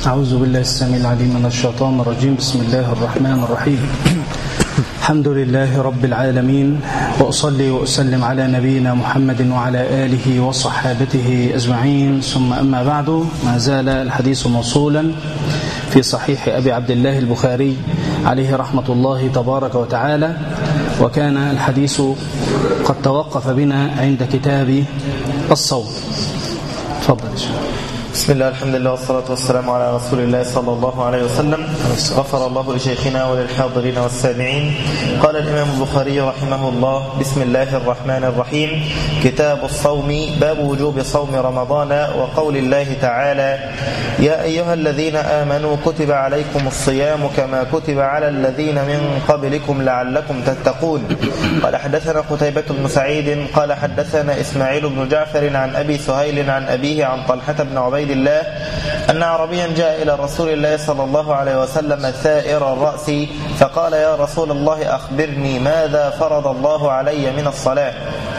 أعوذ بالله السميع العليم من الشيطان الرجيم. بسم الله الرحمن الرحيم. الحمد لله رب العالمين، وأصلي وأسلم على نبينا محمد وعلى آله وصحابته أجمعين، ثم أما بعد. ما زال الحديث موصولا في صحيح أبي عبد الله البخاري عليه رحمة الله تبارك وتعالى، وكان الحديث قد توقف بنا عند كتاب الصوم. تفضل. بسم الله، الحمد لله، والصلاة والسلام على رسول الله صلى الله عليه وسلم. غفر الله لشيخنا وللحاضرين والسامعين. قال الإمام البخاري رحمه الله: بسم الله الرحمن الرحيم. كتاب الصوم، باب وجوب صوم رمضان، وقول الله تعالى: يا أيها الذين آمنوا كتب عليكم الصيام كما كتب على الذين من قبلكم لعلكم تتقون. قال حدثنا قتيبة بن سعيد قال حدثنا إسماعيل بن جعفر عن أبي سهيل عن أبيه عن طلحة بن عبيد الله أن عربيا جاء إلى رسول الله صلى الله عليه وسلم ثائر الرأس، فقال: يا رسول الله، أخبرني ماذا فرض الله علي من الصلاة؟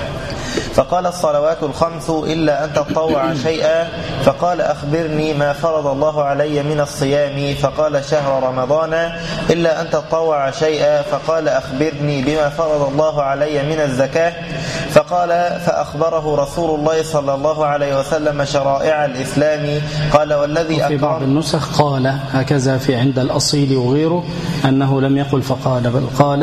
فقال: الصلوات الخمس إلا أن تطوع شيئا. فقال: أخبرني ما فرض الله علي من الصيام؟ فقال: شهر رمضان إلا أن تطوع شيئا. فقال: أخبرني بما فرض الله علي من الزكاة؟ فقال: فأخبره رسول الله صلى الله عليه وسلم شرائع الإسلام. قال: والذي في بعض النسخ قال هكذا في عند الأصيل وغيره، أنه لم يقل فقال، بل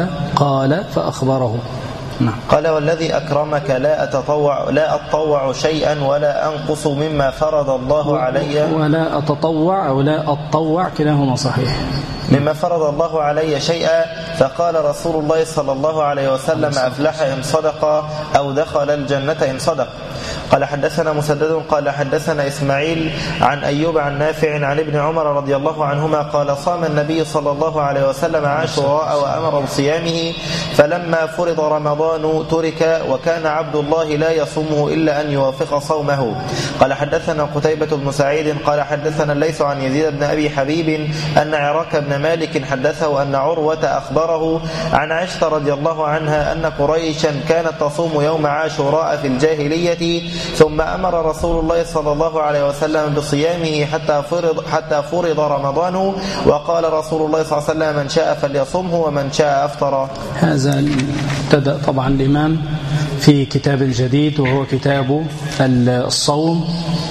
قال فأخبره. نعم. قال: والذي أكرمك لا أتطوع شيئا ولا أنقص مما فرض الله علي. ولا أتطوع أو لا أتطوع كلاهما صحيح. مما فرض الله علي شيئا. فقال رسول الله صلى الله عليه وسلم: أفلح إن صدق أو دخل الجنة إن صدق. قال حدثنا مسدد قال حدثنا إسماعيل عن أيوب عن نافع عن ابن عمر رضي الله عنهما قال: صام النبي صلى الله عليه وسلم عاشوراء وأمر بصيامه، فلما فرض رمضان ترك، وكان عبد الله لا يصومه إلا أن يوافق صومه. قال حدثنا قتيبة بن سعيد قال حدثنا الليث عن يزيد بن أبي حبيب أن عراك بن مالك حدثه أن عروة أخبره عن عائشة رضي الله عنها أن قريشا كانت تصوم يوم عاشوراء في الجاهلية، ثم أمر رسول الله صلى الله عليه وسلم بصيامه حتى فرض رمضان، وقال رسول الله صلى الله عليه وسلم: من شاء فليصمه ومن شاء أفطر. هذا ابتدأ طبعا الإمام في كتاب الجديد وهو كتاب الصوم.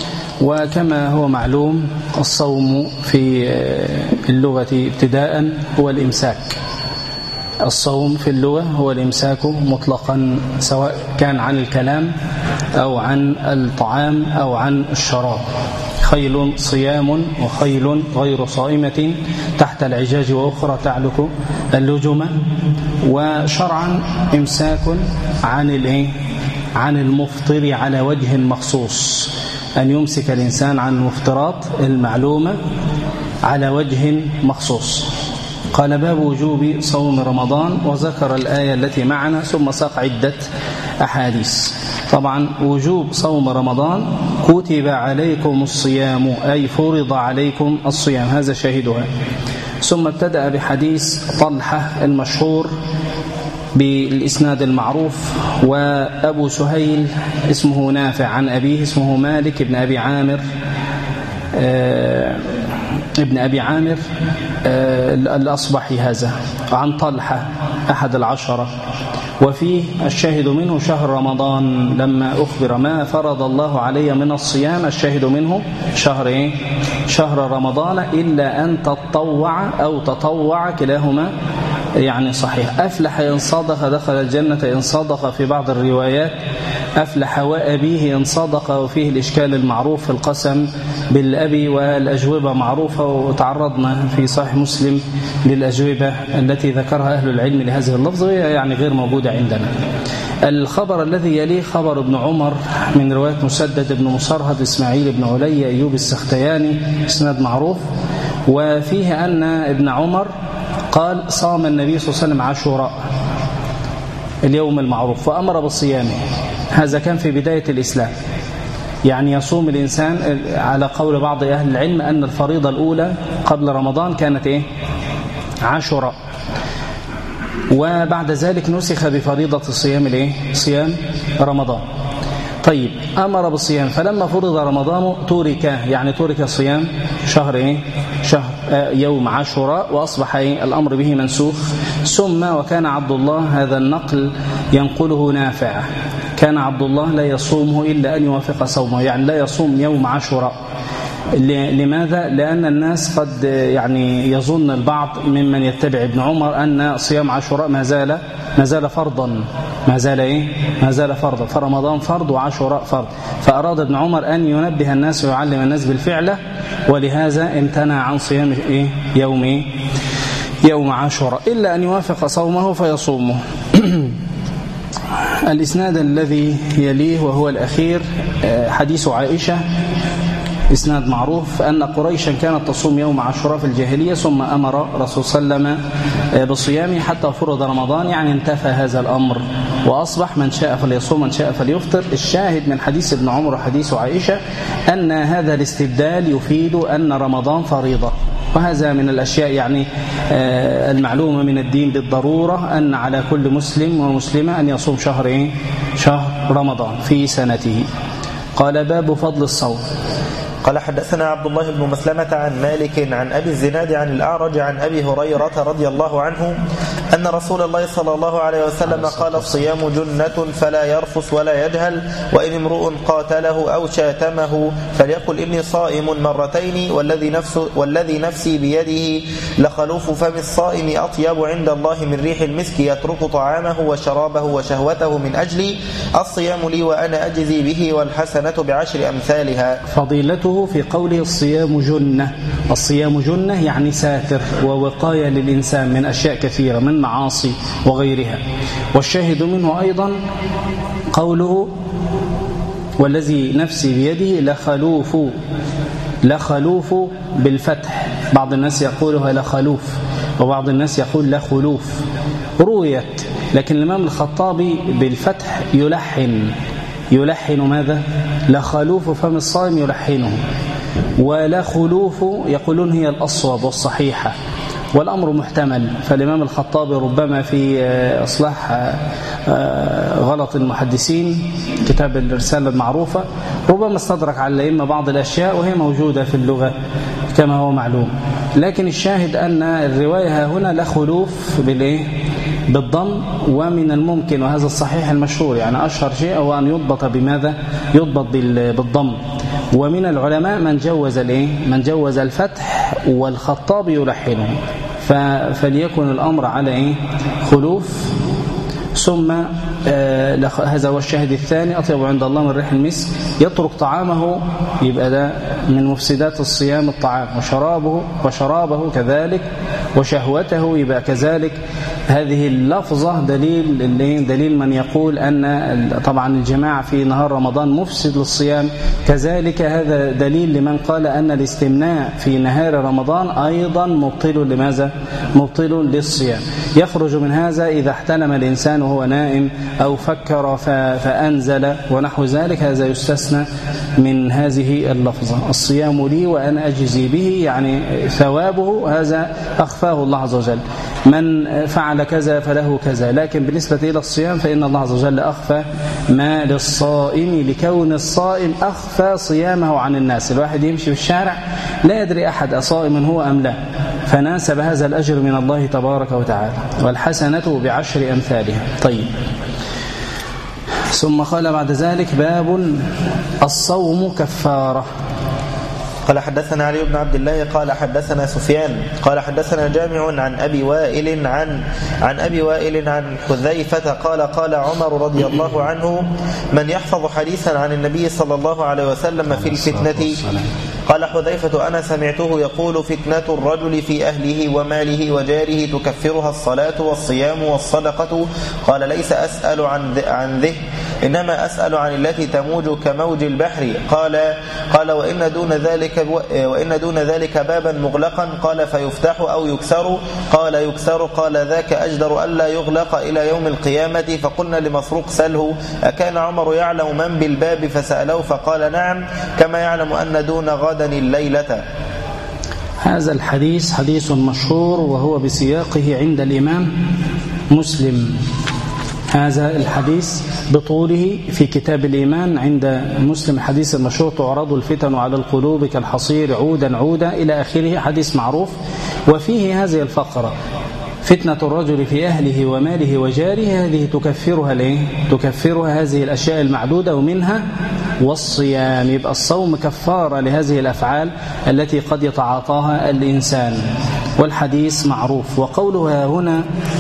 وكما هو معلوم الصوم في اللغة ابتداء هو الإمساك. الصوم في اللغة هو الإمساك مطلقا، سواء كان عن الكلام أو عن الطعام أو عن الشراب. خيل صيام وخيل غير صائمة تحت العجاج وأخرى تعلك اللجمة. وشرعا إمساك عن المفطر على وجه مخصوص، أن يمسك الإنسان عن المفطرات المعلومة على وجه مخصوص. قال: باب وجوب صوم رمضان، وذكر الآية التي معنا ثم ساق عدة أحاديث. طبعا وجوب صوم رمضان: كتب عليكم الصيام، أي فرض عليكم الصيام، هذا شاهدها. ثم ابتدأ بحديث طلحة المشهور بالإسناد المعروف. وأبو سهيل اسمه نافع عن أبيه اسمه مالك ابن أبي عامر الأصبحي، هذا عن طلحة أحد العشرة. وفيه الشاهد منه شهر رمضان، لما أخبر ما فرض الله علي من الصيام، الشاهد منه شهر رمضان إلا أن تطوع أو تطوع، كلاهما يعني صحيح. أفلح إن صدق دخل الجنة إن صدق في بعض الروايات، أفلح وأبيه إن صدق، وفيه الإشكال المعروف في القسم بالأبي، والأجوبة معروفة، وتعرضنا في صحيح مسلم للأجوبة التي ذكرها أهل العلم لهذه اللفظ، وهي يعني غير موجودة عندنا. الخبر الذي يليه خبر ابن عمر من رواية مسدد بن مصرهد إسماعيل بن علي أيوب السختياني، إسناد معروف. وفيه أن ابن عمر قال: صام النبي صلى الله عليه وسلم عاشوراء اليوم المعروف فأمر بالصيام. هذا كان في بداية الإسلام، يعني يصوم الإنسان على قول بعض أهل العلم أن الفريضة الأولى قبل رمضان كانت عاشوراء، وبعد ذلك نسخ بفريضة صيام رمضان. طيب أمر بالصيام فلما فرض رمضان ترك، يعني ترك صيام شهر شهر يوم عاشوراء وأصبح الأمر به منسوخ. ثم وكان عبد الله، هذا النقل ينقله نافع، كان عبد الله لا يصومه إلا أن يوافق صومه، يعني لا يصوم يوم عاشوراء. لماذا؟ لأن الناس قد يعني يظن البعض ممن يتبع ابن عمر أن صيام عاشوراء ما زال فرضا، ما زال فرضا، فرمضان فرض وعاشوراء فرض. فأراد ابن عمر أن ينبه الناس ويعلم الناس بالفعل، ولهذا امتنع عن صيام يوم عاشوراء إلا أن يوافق صومه فيصومه. الإسناد الذي يليه وهو الأخير حديث عائشة، إسناد معروف أن قريشا كانت تصوم يوم عاشوراء في الجاهلية، ثم أمر رسول صلى الله عليه وسلم بصيامه حتى فرض رمضان، يعني انتفى هذا الأمر وأصبح من شاء فليصوم من شاء فليفطر. الشاهد من حديث ابن عمر وحديث عائشة أن هذا الاستبدال يفيد أن رمضان فريضة، وهذا من الأشياء يعني المعلومة من الدين بالضرورة، أن على كل مسلم ومسلمة أن يصوم شهر رمضان في سنته. قال باب فضل الصوم. قال حدثنا عبد الله بن مسلمة عن مالك عن أبي الزناد عن الأعرج عن أبي هريرة رضي الله عنه أن رسول الله صلى الله عليه وسلم قال الصيام جنة فلا يرفث ولا يجهل، وإن امرؤ قاتله أو شاتمه فليقل إني صائم مرتين والذي نفسي بيده لخلوف فم الصائم أطيب عند الله من ريح المسك يترك طعامه وشرابه وشهوته من أجلي، الصيام لي وأنا أجزي به والحسنة بعشر أمثالها. فضيلته في قوله الصيام جنة، الصيام جنة يعني ساتر ووقاية للإنسان من أشياء كثيرة من معاصي وغيرها. والشاهد منه أيضا قوله والذي نفسي بيده لخلوف بالفتح، بعض الناس يقولها لخلوف وبعض الناس يقول لخلوف، رويت، لكن الإمام الخطابي بالفتح يلحن ماذا؟ لخلوف فم الصائم يلحنه، ولا خلوف يقولون هي الأصوب والصحيحة، والأمر محتمل. فالإمام الخطابي ربما في إصلاح غلط المحدثين كتاب الرسالة المعروفة ربما استدرك على الأئمة بعض الأشياء وهي موجودة في اللغة كما هو معلوم، لكن الشاهد أن الرواية هنا لخلوف بالضم، ومن الممكن وهذا الصحيح المشهور يعني أشهر شيء هو أن يضبط بماذا؟ يضبط بالضم. ومن العلماء من جوز الفتح والخطاب يلحنه، فليكن الأمر على خلوف. ثم هذا هو الشاهد الثاني، أطيب عند الله من ريح المسك، يترك طعامه، يبقى ده من مفسدات الصيام الطعام، وشرابه كذلك، وشهوته يبقى كذلك. هذه اللفظة دليل من يقول أن طبعا الجماع في نهار رمضان مفسد للصيام، كذلك هذا دليل لمن قال أن الاستمناء في نهار رمضان أيضا مبطل لماذا؟ مبطل للصيام. يخرج من هذا إذا احتلم الإنسان وهو نائم أو فكر فأنزل ونحو ذلك، هذا يستثنى من هذه اللفظة. الصيام لي وأنا أجزي به، يعني ثوابه هذا أخفاه الله عز وجل، من فعل كذا فله كذا، لكن بالنسبة إلى الصيام فإن الله عز وجل أخفى ما للصائم، لكون الصائم أخفى صيامه عن الناس. الواحد يمشي في الشارع لا يدري أحد أصائم هو أم لا، فناسب هذا الأجر من الله تبارك وتعالى، والحسنة بعشر أمثالها. طيب، ثم قال بعد ذلك باب الصوم كفارة. قال حدثنا علي بن عبد الله قال حدثنا سفيان قال حدثنا جامع عن أبي وائل عن أبي وائل عن حذيفة قال قال عمر رضي الله عنه: من يحفظ حديثا عن النبي صلى الله عليه وسلم في الفتنة. قال حذيفة: أنا سمعته يقول: فتنة الرجل في أهله وماله وجاره تكفرها الصلاة والصيام والصدقة. قال: ليس أسأل عن ذه، إنما أسأل عن التي تموج كموج البحر. قال وإن دون ذلك بابا مغلقا. قال: فيفتح أو يكسر؟ قال: يكسر. قال: ذاك أجدر ألا يغلق إلى يوم القيامة. فقلنا لمسروق: سله أكان عمر يعلم من بالباب؟ فسأله فقال: نعم، كما يعلم أن دون غدا الليلة. هذا الحديث حديث مشهور وهو بسياقه عند الإمام مسلم. هذا الحديث بطوله في كتاب الإيمان عند مسلم، حديث المشهور تعرض الفتن على القلوب كالحصير عودا عودا إلى آخره، حديث معروف. وفيه هذه الفقرة: فتنة الرجل في أهله وماله وجاره، هذه تكفرها هذه الأشياء المعدودة، ومنها والصيام. يبقى الصوم كفارة لهذه الأفعال التي قد يتعاطاها الإنسان، والحديث معروف. وقولها هنا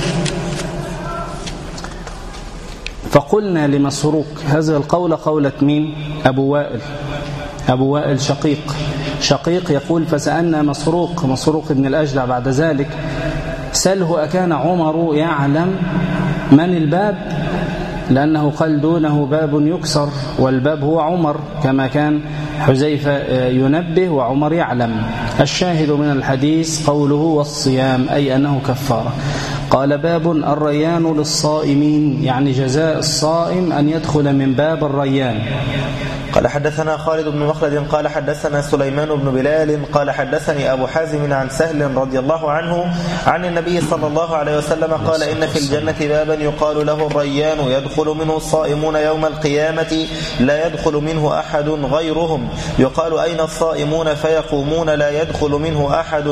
فقلنا لمسروق، هذه القولة قولة مين؟ أبو وائل شقيق يقول: فسألنا مسروق بن الأجدع بعد ذلك سأله: أكان عمر يعلم من الباب؟ لأنه قال دونه باب يكسر، والباب هو عمر، كما كان حذيفة ينبه وعمر يعلم. الشاهد من الحديث قوله والصيام، أي أنه كفارة. قال: باب الريان للصائمين، يعني جزاء الصائم أن يدخل من باب الريان. قال: حدثنا خالد بن مخلد قال حدثنا سليمان بن بلال قال حدثني أبو حازم عن سهل رضي الله عنه عن النبي صلى الله عليه وسلم قال: إن في الجنة بابا يقال له الريان، يدخل منه الصائمون يوم القيامة لا يدخل منه أحد غيرهم. يقال: أين الصائمون؟ فيقومون: لا يدخل منه أحد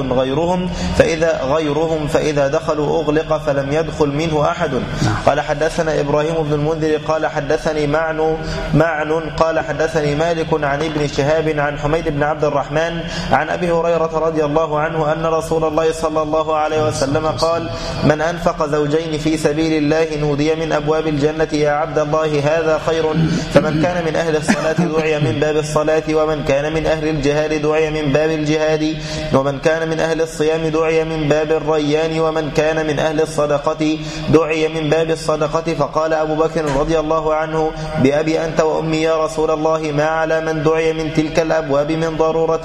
غيرهم فإذا دخلوا أغلق فلم يدخل منه أحد. قال: حدثنا إبراهيم بن المنذر قال حدثني معن قال حدثني مالك عن ابن شهاب عن حميد بن عبد الرحمن عن أبي هريرة رضي الله عنه أن رسول الله صلى الله عليه وسلم قال: من أنفق زوجين في سبيل الله نودي من أبواب الجنة: يا عبد الله هذا خير. فمن كان من أهل الصلاة دعي من باب الصلاة، ومن كان من أهل الجهاد دعي من باب الجهاد، ومن كان من أهل الصيام دعي من باب الريان، ومن كان من أهل الصدقة دعي من باب الصدقة. فقال أبو بكر رضي الله عنه: بأبي أنت وأمي يا رسول الله، ما على من دعي من تلك الأبواب من ضرورة،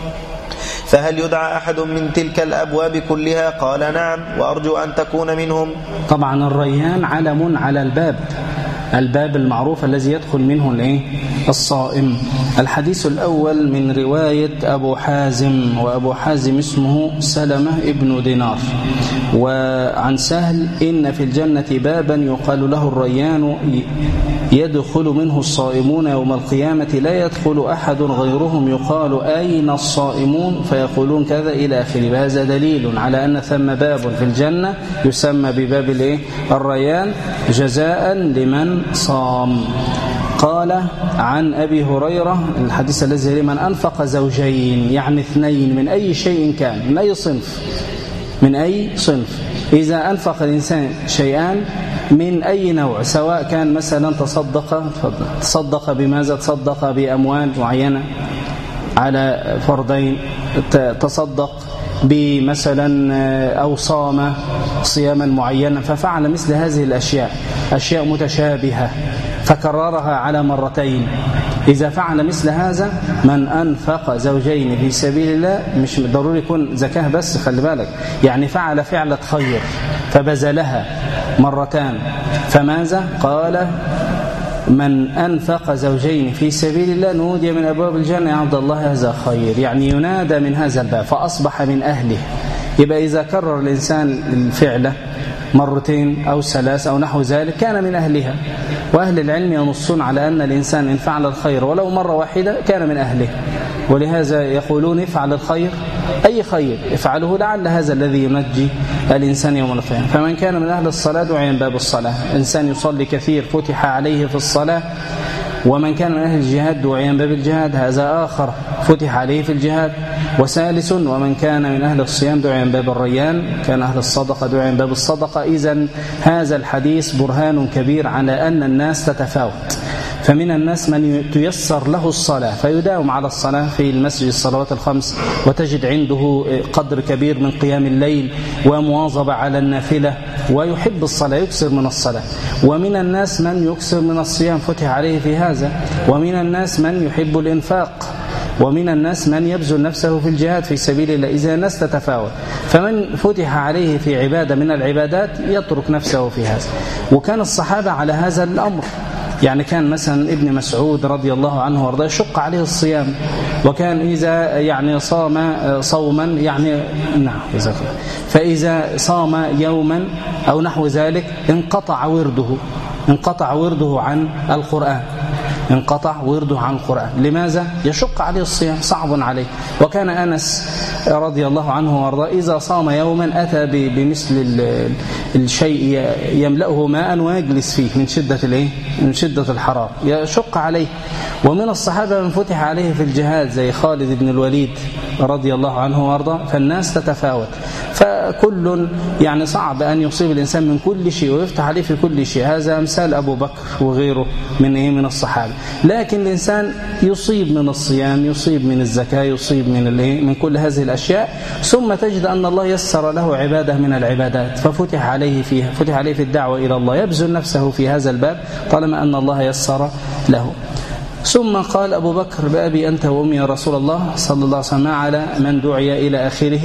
فهل يدعى أحد من تلك الأبواب كلها؟ قال: نعم، وأرجو أن تكون منهم. طبعا الريان علم على الباب المعروف الذي يدخل منه الصائم. الحديث الأول من رواية أبو حازم، وأبو حازم اسمه سلمة ابن دينار. وعن سهل: إن في الجنة بابا يقال له الريان، يدخل منه الصائمون يوم القيامة لا يدخل أحد غيرهم. يقال: أين الصائمون؟ فيقولون كذا إلى آخره. هذا دليل على أن ثم باب في الجنة يسمى بباب الريان جزاء لمن صام. قال: عن أبي هريرة الحديث الذي لمن أنفق زوجين، يعني اثنين، من أي شيء كان، من أي صنف. إذا أنفق الإنسان شيئان من أي نوع، سواء كان مثلا تصدق بماذا؟ تصدق بأموال معينة على فردين، تصدق بمثلا أو صام صياما معينا، ففعل مثل هذه الأشياء، أشياء متشابهة فكررها على مرتين. إذا فعل مثل هذا من أنفق زوجين في سبيل الله، مش ضروري يكون زكاة بس، خلي بالك، يعني فعل فعلة خير فبذلها مرتان، فماذا؟ قال: من أنفق زوجين في سبيل الله نودي من أبواب الجنة: يا عبد الله هذا خير، يعني ينادى من هذا الباب فأصبح من أهله. يبقى إذا كرر الإنسان الفعلة مرتين أو ثلاث أو نحو ذلك كان من أهلها. وأهل العلم ينصون على أن الإنسان إن فعل الخير ولو مرة واحدة كان من أهله، ولهذا يقولون: افعل الخير، أي خير افعله لعل هذا الذي ينجي الإنسان يوم القيامة. فمن كان من أهل الصلاة دعي من باب الصلاة، إنسان يصلي كثير فتح عليه في الصلاة. ومن كان من أهل الجهاد دعي من باب الجهاد، هذا آخر فتح عليه في الجهاد. وثالث: ومن كان من أهل الصيام دعي من باب الريان، كان أهل الصدقة دعي من باب الصدقة. إذن هذا الحديث برهان كبير على أن الناس تتفاوت، فمن الناس من تيسر له الصلاة فيداوم على الصلاة في المسجد الصلوات الخمس، وتجد عنده قدر كبير من قيام الليل ومواظبة على النافلة ويحب الصلاة، يكثر من الصلاة. ومن الناس من يكثر من الصيام فتح عليه في هذا. ومن الناس من يحب الإنفاق. ومن الناس من يبذل نفسه في الجهاد في سبيل الله. إذا الناس تتفاوت، فمن فتح عليه في عبادة من العبادات يترك نفسه في هذا. وكان الصحابة على هذا الأمر، يعني كان مثلا ابن مسعود رضي الله عنه وارضاه يشق عليه الصيام، وكان إذا يعني صام صوما يعني فإذا صام يوما أو نحو ذلك انقطع ورده، انقطع ورده عن القرآن، انقطع ورده عن القرآن. لماذا؟ يشق عليه الصيام، صعب عليه. وكان أنس رضي الله عنه وارضاه إذا صام يوما أتى بمثل الشيء يملأه ماء ويجلس فيه من شدة الحرارة، يشق عليه. ومن الصحابة من فتح عليه في الجهاد زي خالد بن الوليد رضي الله عنه وارضاه، فالناس تتفاوت، فكل يعني صعب أن يصيب الإنسان من كل شيء ويفتح عليه في كل شيء. هذا أمثال أبو بكر وغيره من الصحابة. لكن الإنسان يصيب من الصيام، يصيب من الزكاة، يصيب من كل هذه الأشياء، ثم تجد أن الله يسر له عبادة من العبادات ففتح عليه فيها، فتح عليه في الدعوة إلى الله، يبذل نفسه في هذا الباب طالما أن الله يسر له. ثم قال أبو بكر بأبي أنت وأمي يا رسول الله صلى الله عليه وسلم على من دعي إلى آخره،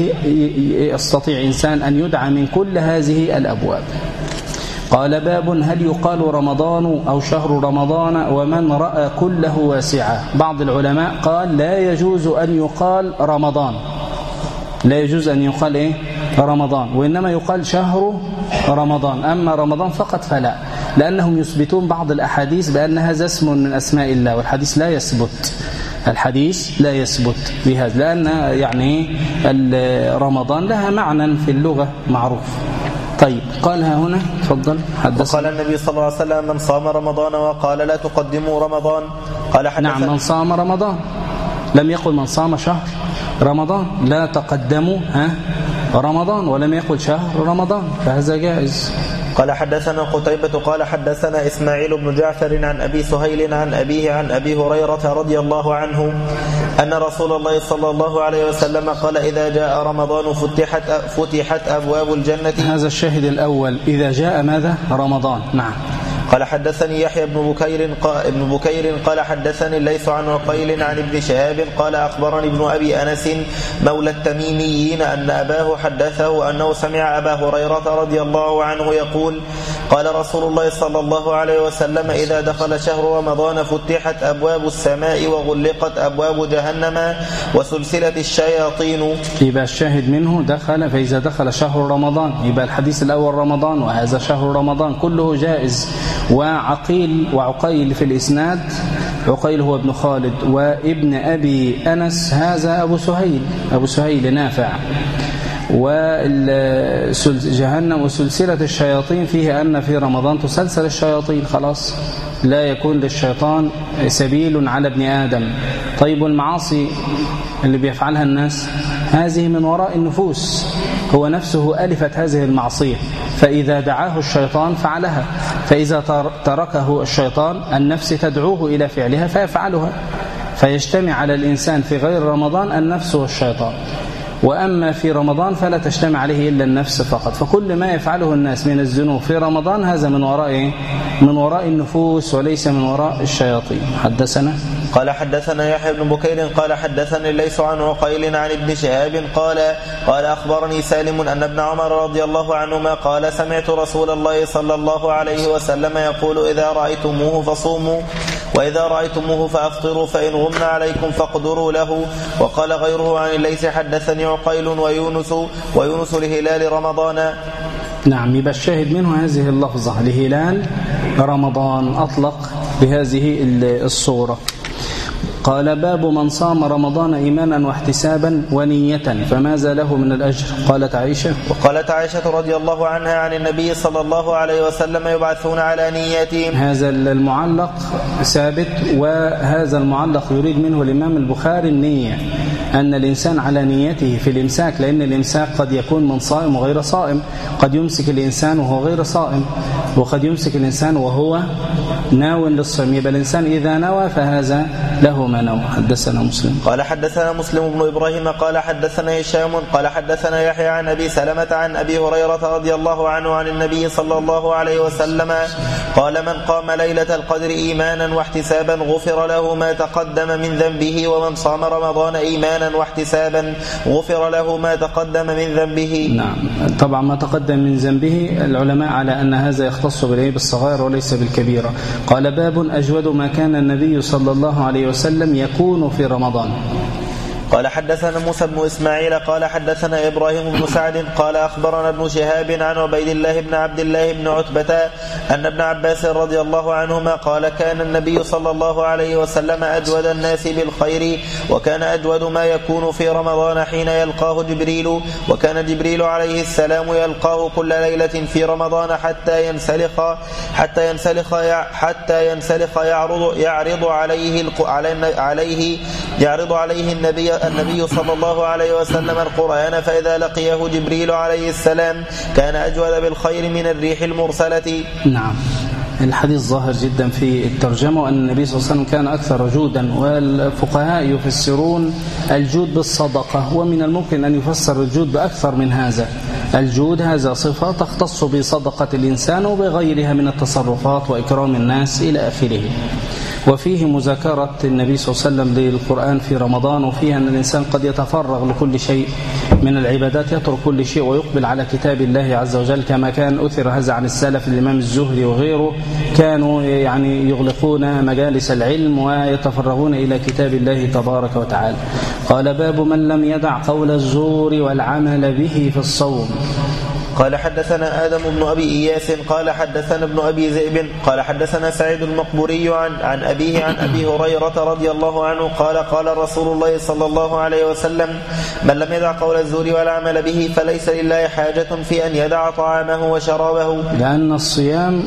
يستطيع إنسان أن يدعى من كل هذه الأبواب. قال باب هل يقال رمضان أو شهر رمضان ومن رأى كله واسعا. بعض العلماء قال لا يجوز أن يقال رمضان، لا يجوز أن يقال رمضان، وإنما يقال شهر رمضان. أما رمضان فقط فلا، لأنهم يثبتون بعض الأحاديث بأن هذا اسم من أسماء الله، والحديث لا يثبت، الحديث لا يثبت بهذا، لأن يعني رمضان لها معنى في اللغة معروف. طيب قالها هنا، تفضل حدث. وقال النبي صلى الله عليه وسلم من صام رمضان وقال لا تقدموا رمضان. قال نعم، من صام رمضان، لم يقل من صام شهر رمضان، لا تقدموا رمضان، ولم يقل شهر رمضان، فهذا جائز. قال حدثنا قتيبة قال حدثنا إسماعيل بن جعفر عن أبي سهيل عن أبيه عن أبي هريرة رضي الله عنه أن رسول الله صلى الله عليه وسلم قال إذا جاء رمضان فتحت أبواب الجنة. هذا الشاهد الأول، إذا جاء ماذا؟ رمضان. نعم. قال حدثني يحيى بن بكير قال حدثني ليس عن عقيل عن ابن شهاب قال أخبرني ابن أبي أنس مولى التميميين أن أباه حدثه أنه سمع أبا هريرة رضي الله عنه يقول قال رسول الله صلى الله عليه وسلم إذا دخل شهر رمضان فتحت أبواب السماء وغلقت أبواب جهنم وسلسلة الشياطين. يبقى الشاهد منه دخل، فإذا دخل شهر رمضان يبقى الحديث الأول رمضان، وهذا شهر رمضان كله جائز. وعقيل في الإسناد، عقيل هو ابن خالد، وابن أبي أنس هذا أبو سهيل نافع. وجهنم وسلسلة الشياطين فيه أن في رمضان تسلسل الشياطين، خلاص لا يكون للشيطان سبيل على ابن آدم. طيب المعاصي اللي بيفعلها الناس هذه من وراء النفوس، هو نفسه ألفت هذه المعصية، فإذا دعاه الشيطان فعلها، فإذا تركه الشيطان النفس تدعوه إلى فعلها فيفعلها، فيجتمع على الإنسان في غير رمضان النفس والشيطان، وأما في رمضان فلا تجتمع عليه إلا النفس فقط. فكل ما يفعله الناس من الذنوب في رمضان هذا من وراء النفوس وليس من وراء الشياطين. حدثنا قال حدثنا يحيى بن بكير قال حدثني ليس عن عقيل عن ابن شهاب قال أخبرني سالم أن ابن عمر رضي الله عنهما قال سمعت رسول الله صلى الله عليه وسلم يقول إذا رأيتموه فصوموا وإذا رأيتموه فأفطروا فإن غم عليكم فاقدروا له. وقال غيره عن ليس حدثني عقيل ويونس لهلال رمضان. نعم، يبقى الشاهد منه هذه اللفظة لهلال رمضان، أطلق بهذه الصورة. قال باب من صام رمضان إيمانا واحتسابا ونية فماذا له من الأجر. قالت عائشة وقالت عائشة رضي الله عنها عن النبي صلى الله عليه وسلم يبعثون على نياتهم. هذا المعلق ثابت، وهذا المعلق يريد منه الإمام البخاري النية، أن الإنسان على نيته في الإمساك، لأن الإمساك قد يكون من صائم وغير صائم، قد يمسك الإنسان وهو غير صائم، وقد يمسك الإنسان وهو ناو للصوم. يبقى الإنسان إذا نوى فهذا له ما نوى. حدثنا مسلم قال حدثنا مسلم بن إبراهيم قال حدثنا هشام قال حدثنا يحيى عن أبي سلمة عن أبي هريرة رضي الله عنه عن النبي صلى الله عليه وسلم قال من قام ليلة القدر إيمانا واحتسابا غفر له ما تقدم من ذنبه ومن صام رمضان إيمانا واحتسابا غفر له ما تقدم من ذنبه. نعم، طبعا ما تقدم من ذنبه العلماء على أن هذا يختص بالصغائر وليس بالكبيرة. قال باب أجود ما كان النبي صلى الله عليه وسلم يكون في رمضان. قال حدثنا موسى بن إسماعيل قال حدثنا إبراهيم بن سعد قال أخبرنا ابن شهاب عن عبيد الله بن عبد الله بن عتبة أن ابن عباس رضي الله عنهما قال كان النبي صلى الله عليه وسلم أجود الناس بالخير، وكان أجود ما يكون في رمضان حين يلقاه جبريل، وكان جبريل عليه السلام يلقاه كل ليلة في رمضان حتى ينسلخ يعرض عليه النبي صلى الله عليه وسلم القرآن، فإذا لقيه جبريل عليه السلام كان أجود بالخير من الريح المرسلة. نعم، الحديث ظاهر جدا في الترجمة، وأن النبي صلى الله عليه وسلم كان أكثر جودا، والفقهاء يفسرون الجود بالصدقة، ومن الممكن أن يفسر الجود بأكثر من هذا. الجود هذا صفة تختص بصدقة الإنسان وبغيرها من التصرفات وإكرام الناس إلى آخره. وفيه مذاكرة النبي صلى الله عليه وسلم للقرآن في رمضان، وفيها أن الإنسان قد يتفرغ لكل شيء من العبادات، يترك كل شيء ويقبل على كتاب الله عز وجل، كما كان أثر هذا عن السلف. الإمام الزهري وغيره كانوا يعني يغلقون مجالس العلم ويتفرغون إلى كتاب الله تبارك وتعالى. قال باب من لم يدع قول الزور والعمل به في الصوم. قال حدثنا آدم بن أبي إياس قال حدثنا ابن أبي ذئب قال حدثنا سعيد المقبوري عن أبيه عن أبي هريرة رضي الله عنه قال قال رسول الله صلى الله عليه وسلم من لم يدع قول الزور والعمل به فليس لله حاجة في أن يدع طعامه وشرابه. لأن الصيام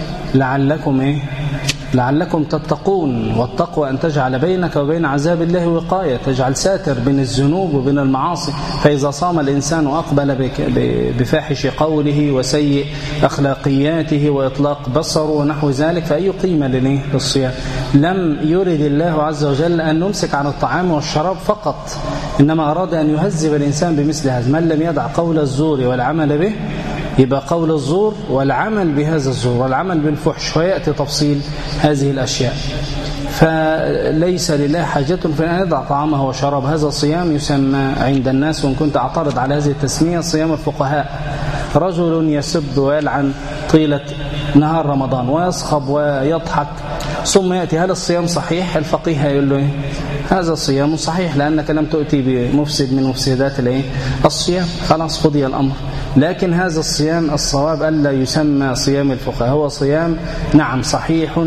لعلكم تتقون، والتقوى أن تجعل بينك وبين عذاب الله وقاية، تجعل ساتر بين الذنوب وبين المعاصي. فإذا صام الإنسان وأقبل بفاحش قوله وسيء أخلاقياته وإطلاق بصره ونحو ذلك، فأي قيمة للصيام؟ لم يرد الله عز وجل أن نمسك عن الطعام والشراب فقط، إنما أراد أن يهذب الإنسان بمثل هذا. من لم يدع قول الزور والعمل به، يبقى قول الزور والعمل بهذا الزور والعمل بالفحش، ويأتي تفصيل هذه الأشياء. فليس لله حاجة في أن يدع طعامه وشراب. هذا الصيام يسمى عند الناس، وإن كنت أعترض على هذه التسمية، صيام الفقهاء. رجل يسب ويلعن طيلة نهار رمضان ويصخب ويضحك، ثم يأتي هل الصيام صحيح؟ الفقيه يقول له هذا الصيام صحيح لأنك لم تؤتي بمفسد من مفسدات الصيام، خلاص قضي الأمر. لكن هذا الصيام الصواب ألا يسمى صيام الفقهاء، هو صيام نعم صحيح،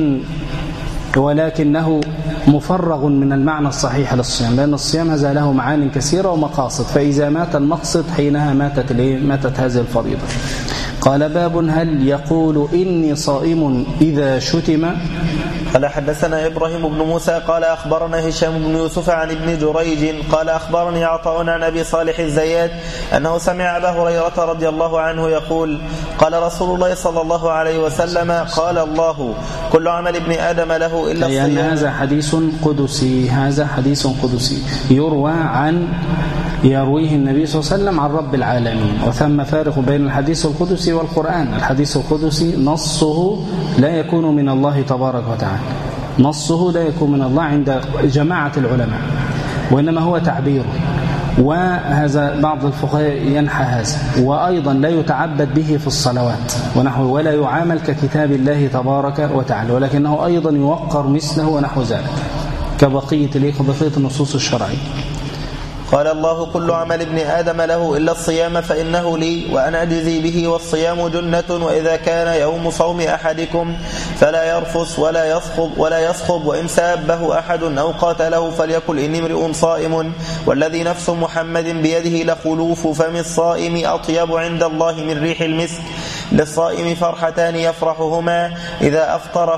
ولكنه مفرغ من المعنى الصحيح للصيام، لأن الصيام هذا له معاني كثيرة ومقاصد، فإذا مات المقصد حينها ماتت هذه الفريضة. قال باب هل يقول إني صائم إذا شتم. قال حدثنا إبراهيم بن موسى قال أخبرنا هشام بن يوسف عن ابن جريج قال أخبرني عطاء عن أبي صالح الزيات أنه سمع أبا هريرة رضي الله عنه يقول قال رسول الله صلى الله عليه وسلم قال الله كل عمل ابن آدم له إلا الصيام. لأن هذا حديث قدسي يرويه النبي صلى الله عليه وسلم عن رب العالمين، وثم فارق بين الحديث القدسي والقرآن. الحديث القدسي نصه لا يكون من الله تبارك وتعالى، نصه لا يكون من الله عند جماعة العلماء، وإنما هو تعبيره، وهذا بعض الفقهاء ينحى هذا. وأيضا لا يتعبد به في الصلوات ونحوه، ولا يعامل ككتاب الله تبارك وتعالى، ولكنه أيضا يوقر مثله ونحو ذلك كبقية النصوص الشرعية. قال الله كل عمل ابن آدم له إلا الصيام فإنه لي وأنا أجزي به، والصيام جنة، وإذا كان يوم صوم أحدكم فلا يرفث ولا يصخب، وإن سابه أحد أو قاتله فليقل إني امرئ صائم، والذي نفس محمد بيده لخلوف فم الصائم أطيب عند الله من ريح المسك. للصائم فرحتان يفرحهما إذا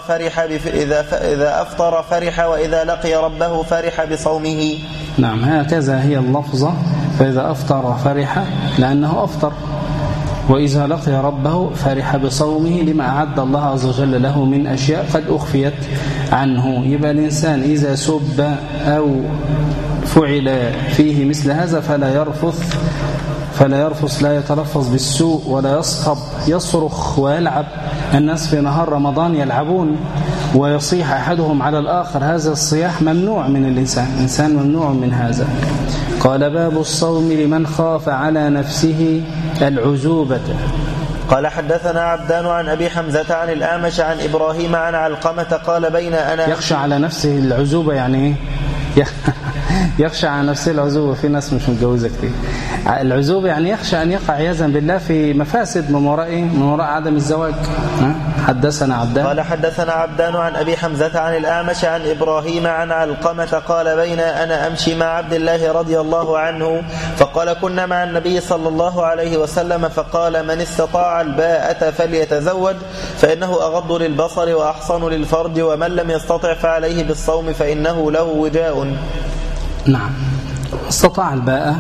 أفطر فرح وإذا لقي ربه فرح بصومه. نعم، هكذا هي اللفظة، فإذا أفطر فرح لأنه أفطر، وإذا لقي ربه فرح بصومه لما أعد الله عز وجل له من أشياء قد أخفيت عنه. يبقى الإنسان إذا سب أو فعل فيه مثل هذا فلا يرفث، لا يتلفظ بالسوء، ولا يصخب يصرخ ويلعب. الناس في نهار رمضان يلعبون ويصيح أحدهم على الآخر، هذا الصياح ممنوع من الإنسان ممنوع من هذا. قال باب الصوم لمن خاف على نفسه العزوبة. قال حدثنا عبدان عن أبي حمزة عن الأعمش عن إبراهيم عن علقمة قال بين أنا يخشى على نفسه العزوبة يعني يخشى على نفسه العزوبة. في ناس مش متجوزة كتير. العزوبة يعني يخشى أن يقع عياذا بالله في مفاسد من وراء عدم الزواج. حدثنا عبدان قال حدثنا عبدان عن أبي حمزة عن الأعمش عن إبراهيم عن علقمة قال بين أنا أمشي مع عبد الله رضي الله عنه فقال كنا مع النبي صلى الله عليه وسلم فقال من استطاع الباءة فليتزوج فإنه أغض للبصر وأحصن للفرج ومن لم يستطع فعليه بالصوم فإنه له وجاء. نعم. استطاع الباءة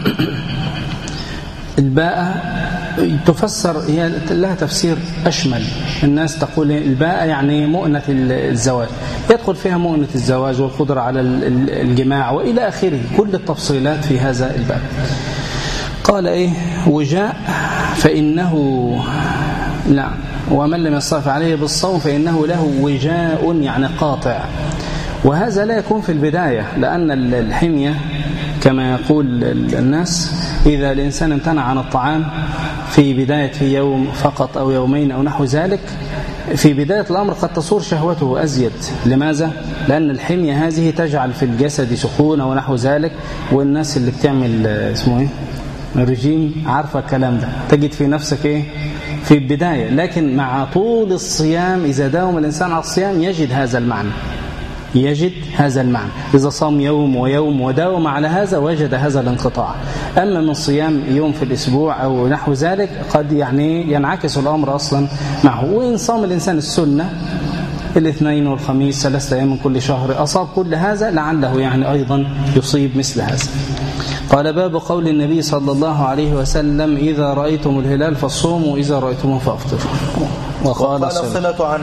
الباءة تفسر، هي لها تفسير أشمل. الناس تقول الباءة يعني مؤنة الزواج، يدخل فيها مؤنة الزواج والقدرة على الجماع وإلى آخره، كل التفصيلات في هذا الباب. قال وجاء فإنه لا، ومن لم يستطع عليه بالصوم فإنه له وجاء يعني قاطع. وهذا لا يكون في البداية، لأن الحمية كما يقول الناس إذا الإنسان امتنع عن الطعام في بداية يوم فقط أو يومين أو نحو ذلك، في بداية الأمر قد تصور شهوته أزيد. لماذا؟ لأن الحمية هذه تجعل في الجسد سخونة ونحو ذلك. والناس اللي بتعمل اسمه الرجيم عارفة الكلام ده، تجد في نفسك في البداية، لكن مع طول الصيام إذا داوم الإنسان على الصيام يجد هذا المعنى، يجد هذا المعنى. إذا صام يوم ويوم وداوم على هذا وجد هذا الانقطاع. أما من صيام يوم في الأسبوع أو نحو ذلك قد يعني ينعكس الأمر أصلا معه. وإن صام الإنسان السنة الاثنين والخميس 3 أيام من كل شهر أصاب كل هذا، لعله يعني أيضا يصيب مثل هذا. قال باب قول النبي صلى الله عليه وسلم إذا رأيتم الهلال فالصوموا إذا رأيتموه فأفطروا. وقال صلة عن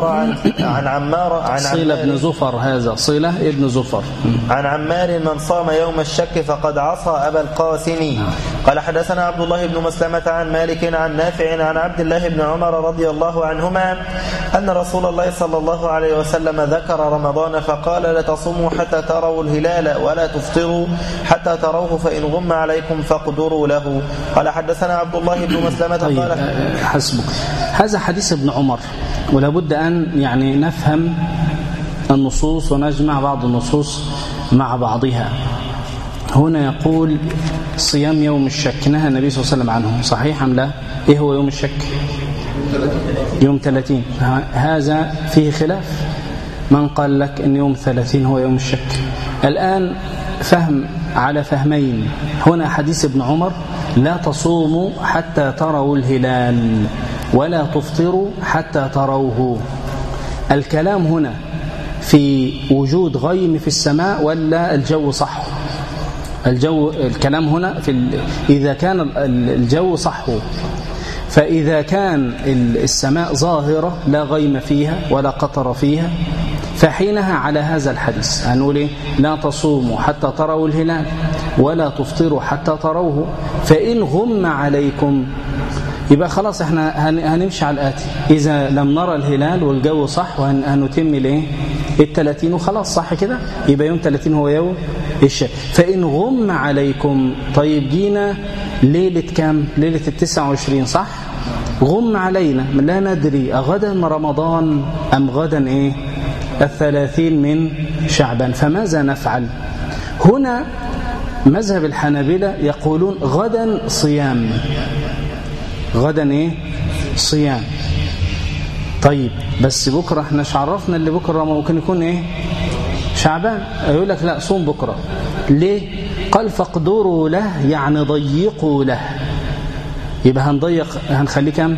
عمار صلة بن زفر، هذا صلة ابن زفر عن عمار من صام يوم الشك فقد عصى أبا القاسم. قال حدثنا عبد الله بن مسلمة عن مالك عن نافع عن عبد الله بن عمر رضي الله عنهما أن رسول الله صلى الله عليه وسلم ذكر رمضان فقال لا تصوموا حتى تروا الهلال ولا تفطروا حتى تروه فإن غم عليكم فاقدروا له. قال حدثنا عبد الله بن مسلمة قال حسبك. هذا حديث ابن عمر، ولا بد أن يعني نفهم النصوص ونجمع بعض النصوص مع بعضها. هنا يقول صيام يوم الشك نهى النبي صلى الله عليه وسلم عنه، صحيح أم لا؟ إيه هو يوم الشك؟ يوم 30. هذا فيه خلاف، من قال لك أن يوم 30 هو يوم الشك. الآن فهم على فهمين. هنا حديث ابن عمر لا تصوموا حتى تروا الهلال ولا تفطروا حتى تروه. الكلام هنا في وجود غيم في السماء ولا الجو صح؟ الكلام هنا إذا كان الجو صح، فإذا كان السماء ظاهرة لا غيم فيها ولا قطر فيها فحينها على هذا الحديث هنقول لا تصوموا حتى تروا الهلال ولا تفطروا حتى تروه فإن غم عليكم. يبقى خلاص احنا هنمشي على الآتي، إذا لم نرى الهلال والجو صح وهنتم 30 وخلاص، صح كده؟ يبقى يوم 30 هو يوم الشك. فإن غم عليكم، طيب جينا ليلة كام؟ ليلة 29 صح؟ غم علينا لا ندري أغدا رمضان أم غدا 30 من شعبان، فماذا نفعل؟ هنا مذهب الحنابلة يقولون غدا صيام، غدا صيام. طيب بس بكرة احنا عرفنا اللي بكرة ممكن يكون شعبان، يقول لك لا صوم بكرة. ليه؟ قال فاقدروا له يعني ضيقوا له. يبقى هنخليه كم؟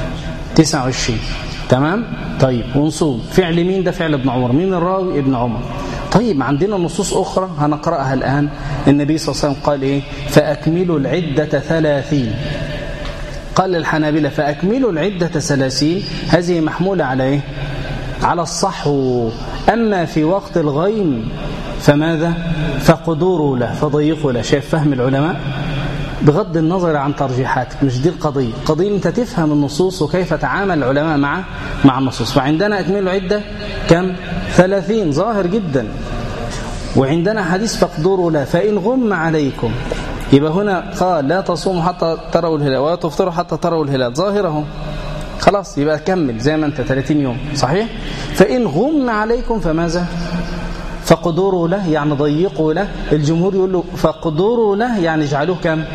29. تمام؟ طيب ونصوم. فعل مين ده؟ فعل ابن عمر. مين الراوي؟ ابن عمر. طيب عندنا نصوص أخرى هنقرأها الآن. النبي صلى الله عليه وسلم قال فأكملوا العدة 30. قال للحنابلة فأكملوا العدة 30، هذه محمولة على على الصحو. أما في وقت الغيم فماذا؟ فقدروا له فضيقوا له. شايف فهم العلماء بغض النظر عن ترجيحاتك، مش دي القضية. قضية أنت تفهم النصوص وكيف تعامل العلماء مع النصوص. فعندنا أكملوا عدة كم؟ 30 ظاهر جدا. وعندنا حديث فاقدروا له فإن غم عليكم. يبقى هنا قال لا تصوموا حتى تروا الهلال ولا تفطروا حتى تروا الهلال، ظاهره خلاص. يبقى كمل زي ما انت 30 يوم صحيح. فإن غم عليكم فماذا؟ فقدروا له يعني ضيقوا له. الجمهور يقول له فقدروا له يعني اجعلوه كم؟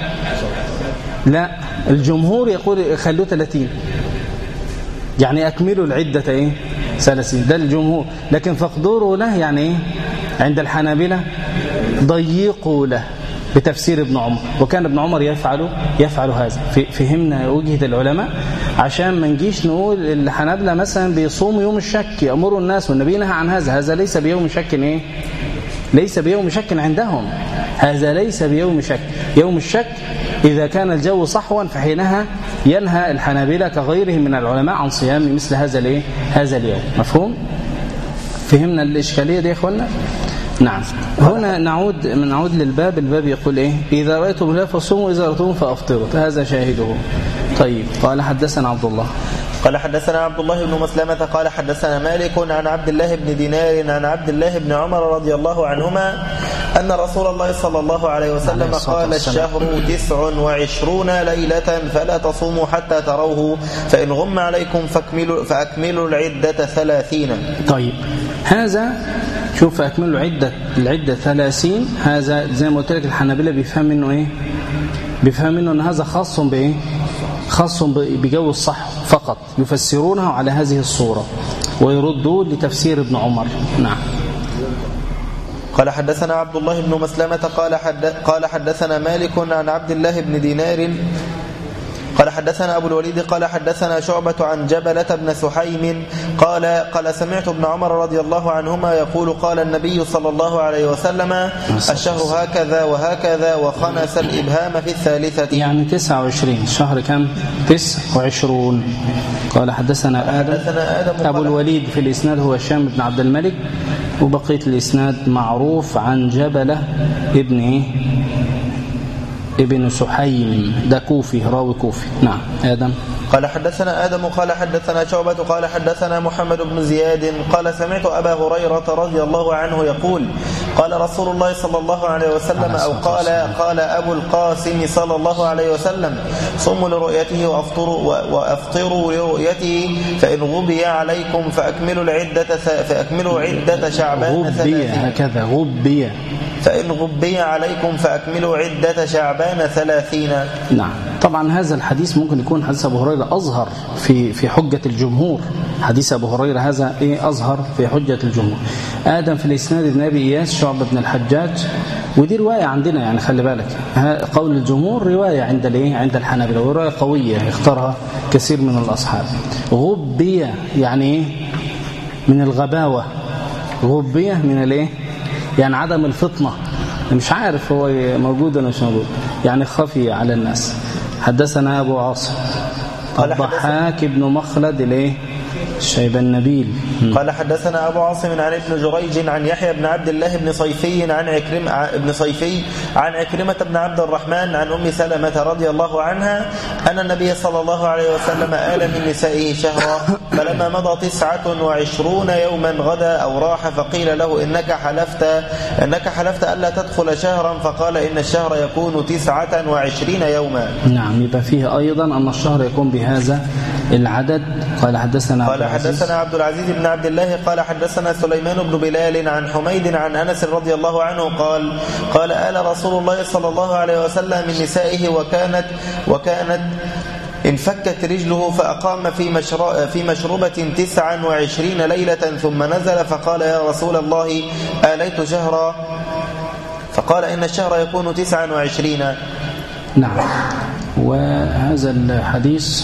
لا، الجمهور يقول خلوه 30 يعني أكملوا العدة إيه؟ 30. ده الجمهور. لكن فقدروا له يعني إيه؟ عند الحنابلة ضيقوا له بتفسير ابن عمر، وكان ابن عمر يفعل هذا. فهمنا وجهة العلماء عشان ما نجيش نقول الحنابلة مثلا بيصوموا يوم الشك يأمروا الناس والنبي نهى عن هذا ليس بيوم شك. إيه؟ ليس بيوم شك عندهم، هذا ليس بيوم شك. يوم الشك إذا كان الجو صحوا فحينها ينهى الحنابلة كغيرهم من العلماء عن صيام مثل هذا اليوم. مفهوم؟ فهمنا الإشكالية دي يا إخوانا؟ نعم. هنا نعود للباب. الباب يقول إيه؟ إذا رأيتم الهلال فصوموا، إذا رأيتم فأفطروا. هذا شاهده. طيب. قال حدثنا عبد الله قال حدثنا عبد الله بن مسلمة قال حدثنا مالك عن عبد الله بن دينار عن عبد الله بن عمر رضي الله عنهما أن رسول الله صلى الله عليه وسلم قال الشهر 29 ليلة فلا تصوموا حتى تروه فإن غم عليكم فأكملوا العدة 30. طيب، هذا شوف أكملوا العدة 30. هذا زي ما قلت لك الحنابلة بيفهم منه إيه؟ بيفهم منه أن هذا خاص بإيه؟ خاص بجو الصح فقط، يفسرونه على هذه الصورة ويردوا لتفسير ابن عمر. نعم. قال حدثنا عبد الله بن مسلمة قال حدثنا مالك عن عبد الله بن دينار قال حدثنا أبو الوليد قال حدثنا شعبة عن جبلة بن سحيم قال سمعت ابن عمر رضي الله عنهما يقول قال النبي صلى الله عليه وسلم الشهر هكذا وهكذا وخنس الإبهام في الثالثة. يعني 29 شهر كم؟ 29. قال حدثنا آدم أبو الوليد في الإسناد هو هشام بن عبد الملك، وبقية الإسناد معروف عن جبلة ابن سحيم، ده كوفي، راوي كوفي. نعم. آدم قال حدثنا آدم قال حدثنا شعبة قال حدثنا محمد بن زياد قال سمعت أبا هريرة رضي الله عنه يقول قال رسول الله صلى الله عليه وسلم أو قال أبو القاسم صلى الله عليه وسلم صموا لرؤيته وأفطروا لرؤيته فإن غبي عليكم فأكملوا عدة شعبان 30. هكذا غبي. فإن غبي عليكم فأكملوا عدة شعبان 30. نعم. طبعا هذا الحديث ممكن يكون حديث أبو هريرة أظهر في حجة الجمهور. حديث أبو هريرة هذا أظهر في حجة الجمهور. آدم في الإسناد ابن أبي إياس شعبة بن الحجاج، ودي رواية عندنا يعني خلي بالك. قول الجمهور رواية عند الحنابلة، ورواية قوية اختارها كثير من الأصحاب. غبية يعني من الغباوة، غبية من يعني عدم الفطنة، مش عارف هو موجود ولا مش موجود، يعني خفي على الناس. حدثنا أبو عاصم الضحاك بن مخلد الشيبانبيل قال حدثنا أبو عاصم عن ابن جريج عن يحيى بن عبد الله بن صيفي عن عكرمة بن عبد الرحمن عن أم سلمة رضي الله عنها أن النبي صلى الله عليه وسلم آل من نسائه شهرا فلما مضى 29 يوما غدا أو راح فقيل له إنك حلفت ألا تدخل شهرا فقال إن الشهر يكون 29 يوما. نعم. يبقى فيه أيضا أن الشهر يكون بهذا العدد. قال حدثنا عبد العزيز بن عبد الله قال حدثنا سليمان بن بلال عن حميد عن أنس رضي الله عنه قال آل رسول الله صلى الله عليه وسلم من نسائه وكانت انفكت رجله فأقام في مشربة 29 ليلة ثم نزل فقال يا رسول الله آليت شهرا فقال إن الشهر يكون 29. نعم. وهذا الحديث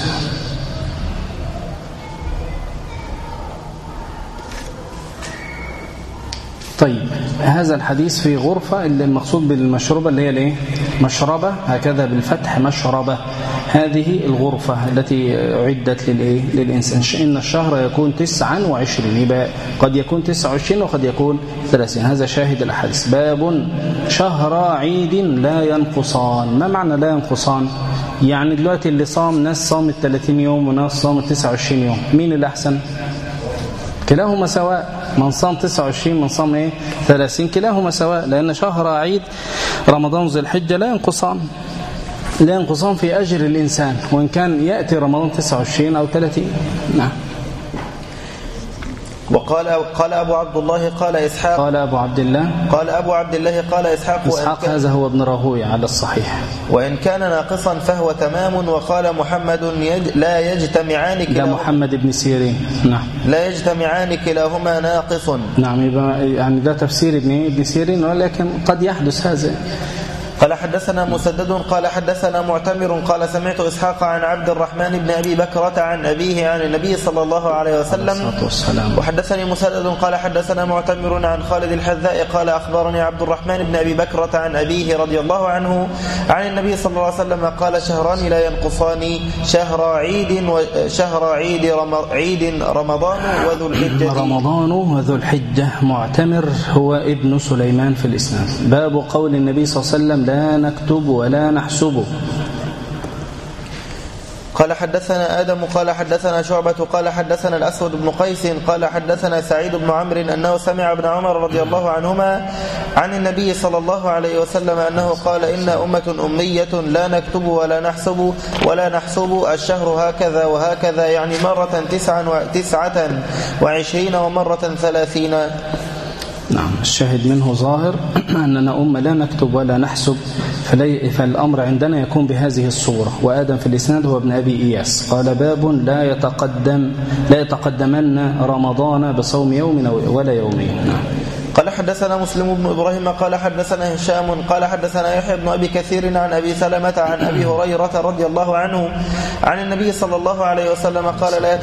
طيب، هذا الحديث في غرفة اللي المقصود بالمشربة اللي هي مشربة هكذا بالفتح مشربة، هذه الغرفة التي أعدت للإنسان. إن الشهر يكون 29، يبقى قد يكون 29 وقد يكون 30. هذا شاهد الأحاديث. باب شهر عيد لا ينقصان. ما معنى لا ينقصان؟ يعني دلوقتي اللي صام ناس صامت 30 يوم وناس صامت 29 يوم، مين الأحسن؟ كلاهما سواء، من صام 29 من صام 30 كلاهما سواء، لأن شهر عيد رمضان ذي الحجة لا ينقصان في أجر الإنسان، وإن كان يأتي رمضان 29 أو 30. نعم. قال أبو عبد الله قال إسحاق قال أبو عبد الله قال إسحاق هذا هو ابن راهويه على الصحيح. وإن كان ناقصا فهو تمام. وقال محمد لا يجتمعان كلاهما. ده محمد بن سيرين. نعم. لا يجتمعان كلاهما ناقص. نعم. يعني ده تفسير ابن سيرين، ولكن قد يحدث هذا. قال حدثنا مسدد قال حدثنا معتمر قال سمعت إسحاق عن عبد الرحمن بن أبي بكرة عن أبيه عن النبي صلى الله عليه وسلم. وحدثني مسدد قال حدثنا معتمر عن خالد الحذاء قال أخبرني عبد الرحمن بن أبي بكرة عن أبيه رضي الله عنه عن النبي صلى الله عليه وسلم قال شهران لا ينقصان شهر عيد رمضان وذو الحجة. معتمر هو ابن سليمان في الإسناد. باب قول النبي صلى الله عليه وسلم لا نكتب ولا نحسب. قال حدثنا آدم قال حدثنا شعبة قال حدثنا الأسود بن قيس قال حدثنا سعيد بن عمرو أنه سمع ابن عمر رضي الله عنهما عن النبي صلى الله عليه وسلم أنه قال إن أمة أمية لا نكتب ولا نحسب الشهر هكذا وهكذا، يعني مرة 29 ومرة 30. نعم. الشاهد منه ظاهر أننا أمة لا نكتب ولا نحسب، فالأمر عندنا يكون بهذه الصورة. وآدم في الإسناد هو ابن أبي إياس. قال باب لا يتقدمن رمضان بصوم يوم ولا يومين. نعم. قال حدثنا مسلم بن إبراهيم قال حدثنا هشام قال حدثنا يحيى بن أبي كثير عن أبي سلمة عن أبي هريرة رضي الله عنه عن النبي صلى الله عليه وسلم قال لا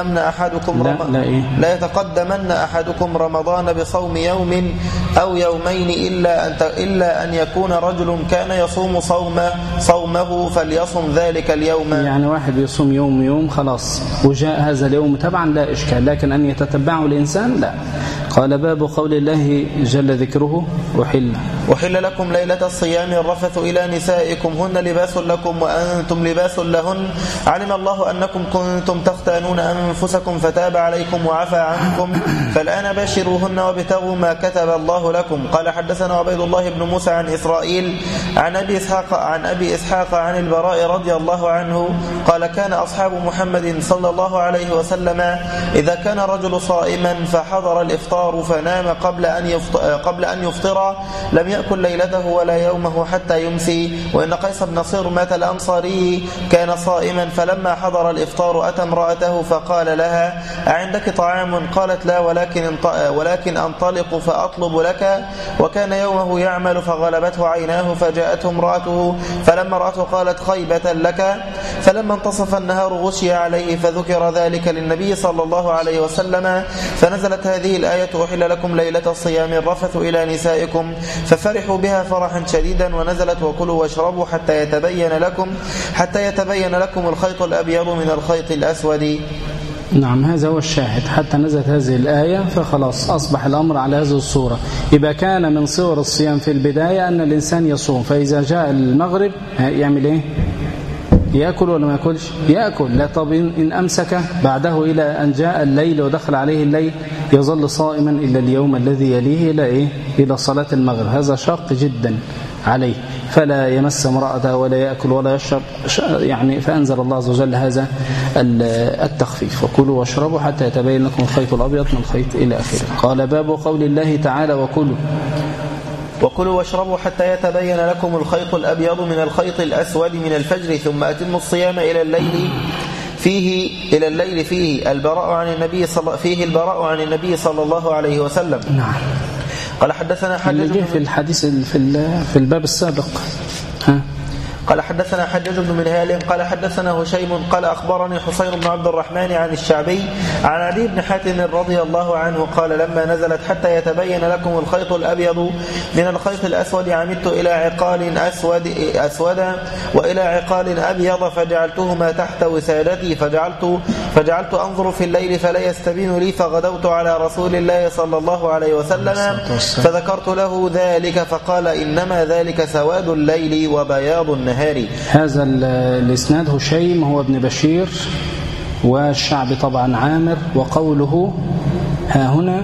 يتقدمن أحدكم رمضان بصوم يوم أو يومين إلا أن يكون رجل كان يصوم صومه فليصم ذلك اليوم. يعني واحد يصوم يوم خلاص وجاء هذا اليوم طبعا لا إشكال، لكن أن يتتبعه الإنسان لا. قال باب قول الله جل ذكره أحل لكم ليلة الصيام الرفث إلى نسائكم هن لباس لكم وأنتم لباس لهن علم الله أنكم كنتم تختانون أنفسكم فتاب عليكم وعفى عنكم فالآن باشروهن وابتغوا ما كتب الله لكم. قال حدثنا عبيد الله بن موسى عن إسرائيل عن أبي إسحاق عن البراء رضي الله عنه قال كان أصحاب محمد صلى الله عليه وسلم إذا كان رجل صائما فحضر الإفطار فنام قبل أن يفطر لم يأكل ليلته ولا يومه حتى يمسي. وإن قيس بن صرمة الأنصاري كان صائما فلما حضر الإفطار أتى امرأته فقال لها أعندك طعام؟ قالت لا ولكن أنطلق فأطلب لك. وكان يومه يعمل فغلبته عيناه فجاءته امرأته فلما رأته قالت خيبة لك. فلما انتصف النهار غشي عليه فذكر ذلك للنبي صلى الله عليه وسلم فنزلت هذه الآية أحل لكم ليلة الصيام الرفث إلى نسائكم ففرحوا بها فرحا شديدا ونزلت وكلوا واشربوا حتى يتبين لكم الخيط الأبيض من الخيط الأسود. نعم. هذا هو الشاهد. حتى نزلت هذه الآية فخلاص أصبح الأمر على هذه الصورة. إذا كان من صور الصيام في البداية أن الإنسان يصوم، فإذا جاء المغرب يعمل إيه؟ يأكل ولا ما يأكلش؟ يأكل. لا. طب إن أمسك بعده إلى أن جاء الليل ودخل عليه الليل يظل صائما إلا اليوم الذي يليه إلى صلاة المغرب. هذا شاق جدا عليه، فلا يمس امرأته ولا يأكل ولا يشرب. يعني فأنزل الله عز وجل هذا التخفيف وكلوا واشربوا حتى يتبين لكم الخيط الأبيض من الخيط إلى آخره. قال باب قول الله تعالى وكلوا واشربوا حتى يتبين لكم الخيط الأبيض من الخيط الأسود من الفجر ثم أتموا الصيام إلى الليل فيه البراء عن النبي صلى الله عليه وسلم. نعم. قال حدثنا حجاج في الحديث في الباب السابق. قال حدثنا حجاج بن منهال قال حدثنا هشيم قال أخبرني حسين بن عبد الرحمن عن الشعبي عن عدي بن حاتم رضي الله عنه قال لما نزلت حتى يتبين لكم الخيط الأبيض من الخيط الأسود عمدت إلى عقال أسود وإلى عقال أبيض فجعلتهما تحت وسادتي فجعلت أنظر في الليل فلا يستبين لي فغدوت على رسول الله صلى الله عليه وسلم فذكرت له ذلك فقال إنما ذلك سواد الليل وبياض النهار. هذا الإسناد هشيم هو ابن بشير والشعب طبعا عامر. وقوله ها هنا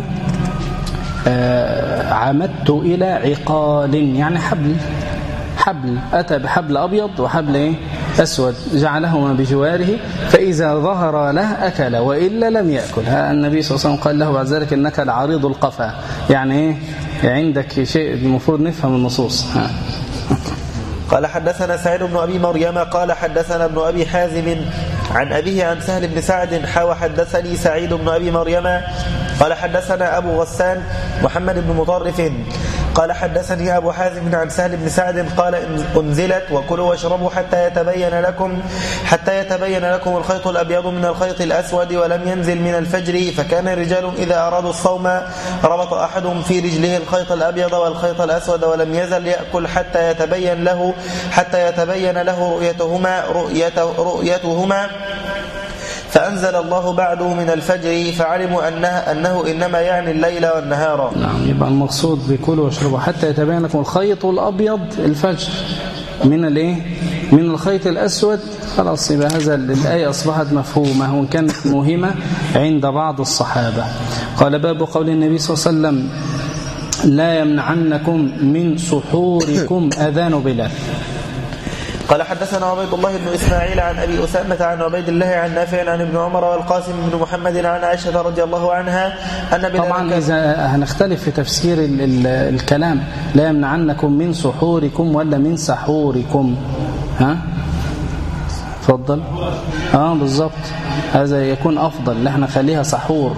عمدت إلى عقال يعني حبل أتى بحبل أبيض وحبل أسود جعلهما بجواره، فإذا ظهر له أكل وإلا لم يأكل. النبي صلى الله عليه وسلم قال له بعد ذلك إنك لعريض القفا، يعني عندك شيء المفروض نفهم النصوص. قال حدثنا سعيد بن أبي مريم قال حدثنا ابن أبي حازم عن أبيه عن سهل بن سعد حدثني سعيد بن أبي مريم قال حدثنا أبو غسان محمد بن مطرف قال حدثني أبو حازم عن سهل بن سعد قال أنزلت وكلوا واشربوا حتى يتبين لكم الخيط الأبيض من الخيط الأسود ولم ينزل من الفجر، فكان رجال إذا أرادوا الصوم ربط أحدهم في رجله الخيط الأبيض والخيط الأسود ولم يزل يأكل حتى يتبين له رؤيتهما فأنزل الله بعده من الفجر فعلموا أنه إنما يعني الليل والنهار. نعم، يبقى المقصود بكلوا واشربوا حتى يتبين لكم الخيط الأبيض الفجر من الخيط الأسود. خلاص، يبقى هذا الآية أصبحت مفهومة وإن كانت مهمة عند بعض الصحابة. قال باب قول النبي صلى الله عليه وسلم لا يمنعنكم من سحوركم أذان بلال. قال حدثنا عبيد الله بن إسماعيل عن أبي أسامة عن عبيد الله عن نافع عن ابن عمر والقاسم بن محمد عن عائشة رضي الله عنها أن بلال. طبعا إذا هنختلف في تفسير الكلام لا يمنعنكم من سحوركم ولا من سحوركم؟ تفضل. بالضبط، هذا يكون أفضل، احنا خليها سحور.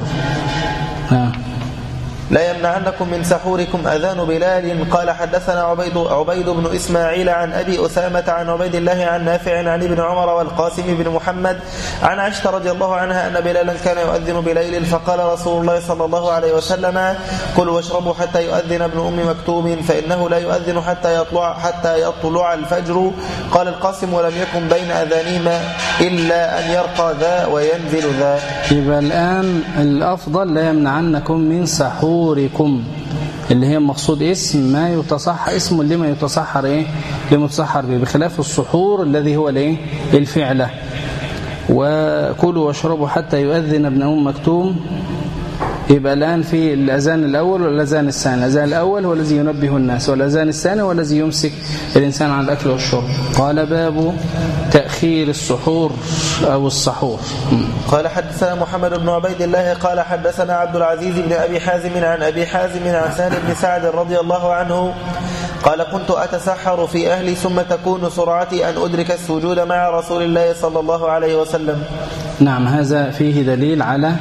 لا يمنعنكم من سحوركم أذان بلال. قال حدثنا عبيد بن إسماعيل عن أبي أسامة عن عبيد الله عن نافع عن ابن عمر والقاسم بن محمد عن عائشة رضي الله عنها أن بلالا كان يؤذن بليل فقال رسول الله صلى الله عليه وسلم كلوا واشربوا حتى يؤذن ابن أم مكتوم فإنه لا يؤذن حتى يطلع الفجر. قال القاسم ولم يكن بين أذانهما إلا أن يرقى ذا وينزل ذا. يبقى الآن الأفضل لا يمنعنكم من سحوركم، اللي هي مقصود اسم ما يتصحر، اسم لما يتصحر لما يتصحر به، بخلاف السحور الذي هو الفعلة. وكلوا واشربوا حتى يؤذن ابن أم مكتوم. يبقى الآن في الأذان الأول والأذان الثاني. الأذان الأول هو الذي ينبه الناس، والأذان الثاني هو الذي يمسك الإنسان عن الأكل والشرب. قال باب تأخير السحور أو السحور. قال حدثنا محمد بن عبيد الله قال حدثنا عبد العزيز بن أبي حازم عن أبي حازم عن سهل بن سعد رضي الله عنه قال كنت أتسحر في أهلي ثم تكون سرعتي أن أدرك السجود مع رسول الله صلى الله عليه وسلم. نعم، هذا فيه دليل على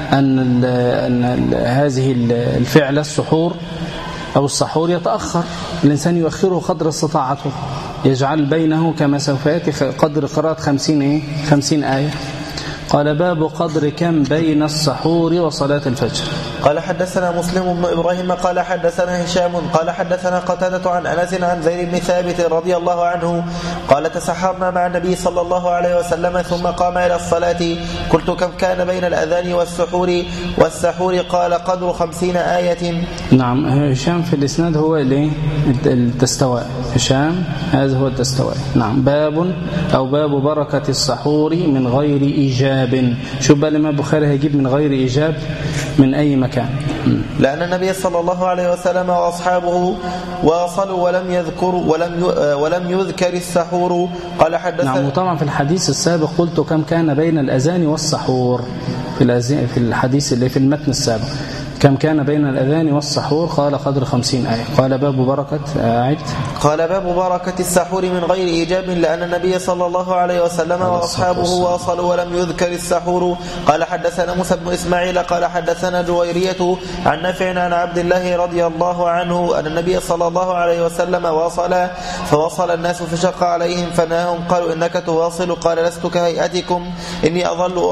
أن هذه الفعل السحور أو السحور يتأخر، الإنسان يؤخره قدر استطاعته، يجعل بينه كما سوف يأتي قدر قراءة 50 آية. قال باب قدر كم بين السحور وصلاة الفجر. قال حدثنا مسلم بن إبراهيم قال حدثنا هشام قال حدثنا قتادة عن أنس عن زيد بن ثابت رضي الله عنه قال تسحرنا مع النبي صلى الله عليه وسلم ثم قام إلى الصلاة قلت كم كان بين الأذان والسحور قال قدر 50 آية. نعم، هشام في الإسناد هو الدستوائي، هشام هذا هو الدستوائي. نعم، باب بركة السحور من غير إيجاب. شوف بقى الإمام البخاري هيجيب من غير إيجاب من أي مكان، لأن النبي صلى الله عليه وسلم وأصحابه واصلوا ولم يذكر السحور. قال حدثنا. نعم، وطبعا في الحديث السابق قلت كم كان بين الأذان والسحور، في الحديث اللي في المتن السابق كم كان بين الأذان والسحور قال قدر 50 آية. قال باب بركة قال باب بركة السحور من غير إيجاب، لأن النبي صلى الله عليه وسلم وأصحابه واصلوا ولم يذكر السحور. قال حدثنا موسى بن إسماعيل قال حدثنا جويرية عن نافع عن عبد الله رضي الله عنه أن النبي صلى الله عليه وسلم فوصل الناس فشق عليهم فناهم قالوا إنك تواصل. قال لست كهيئتكم إني أظل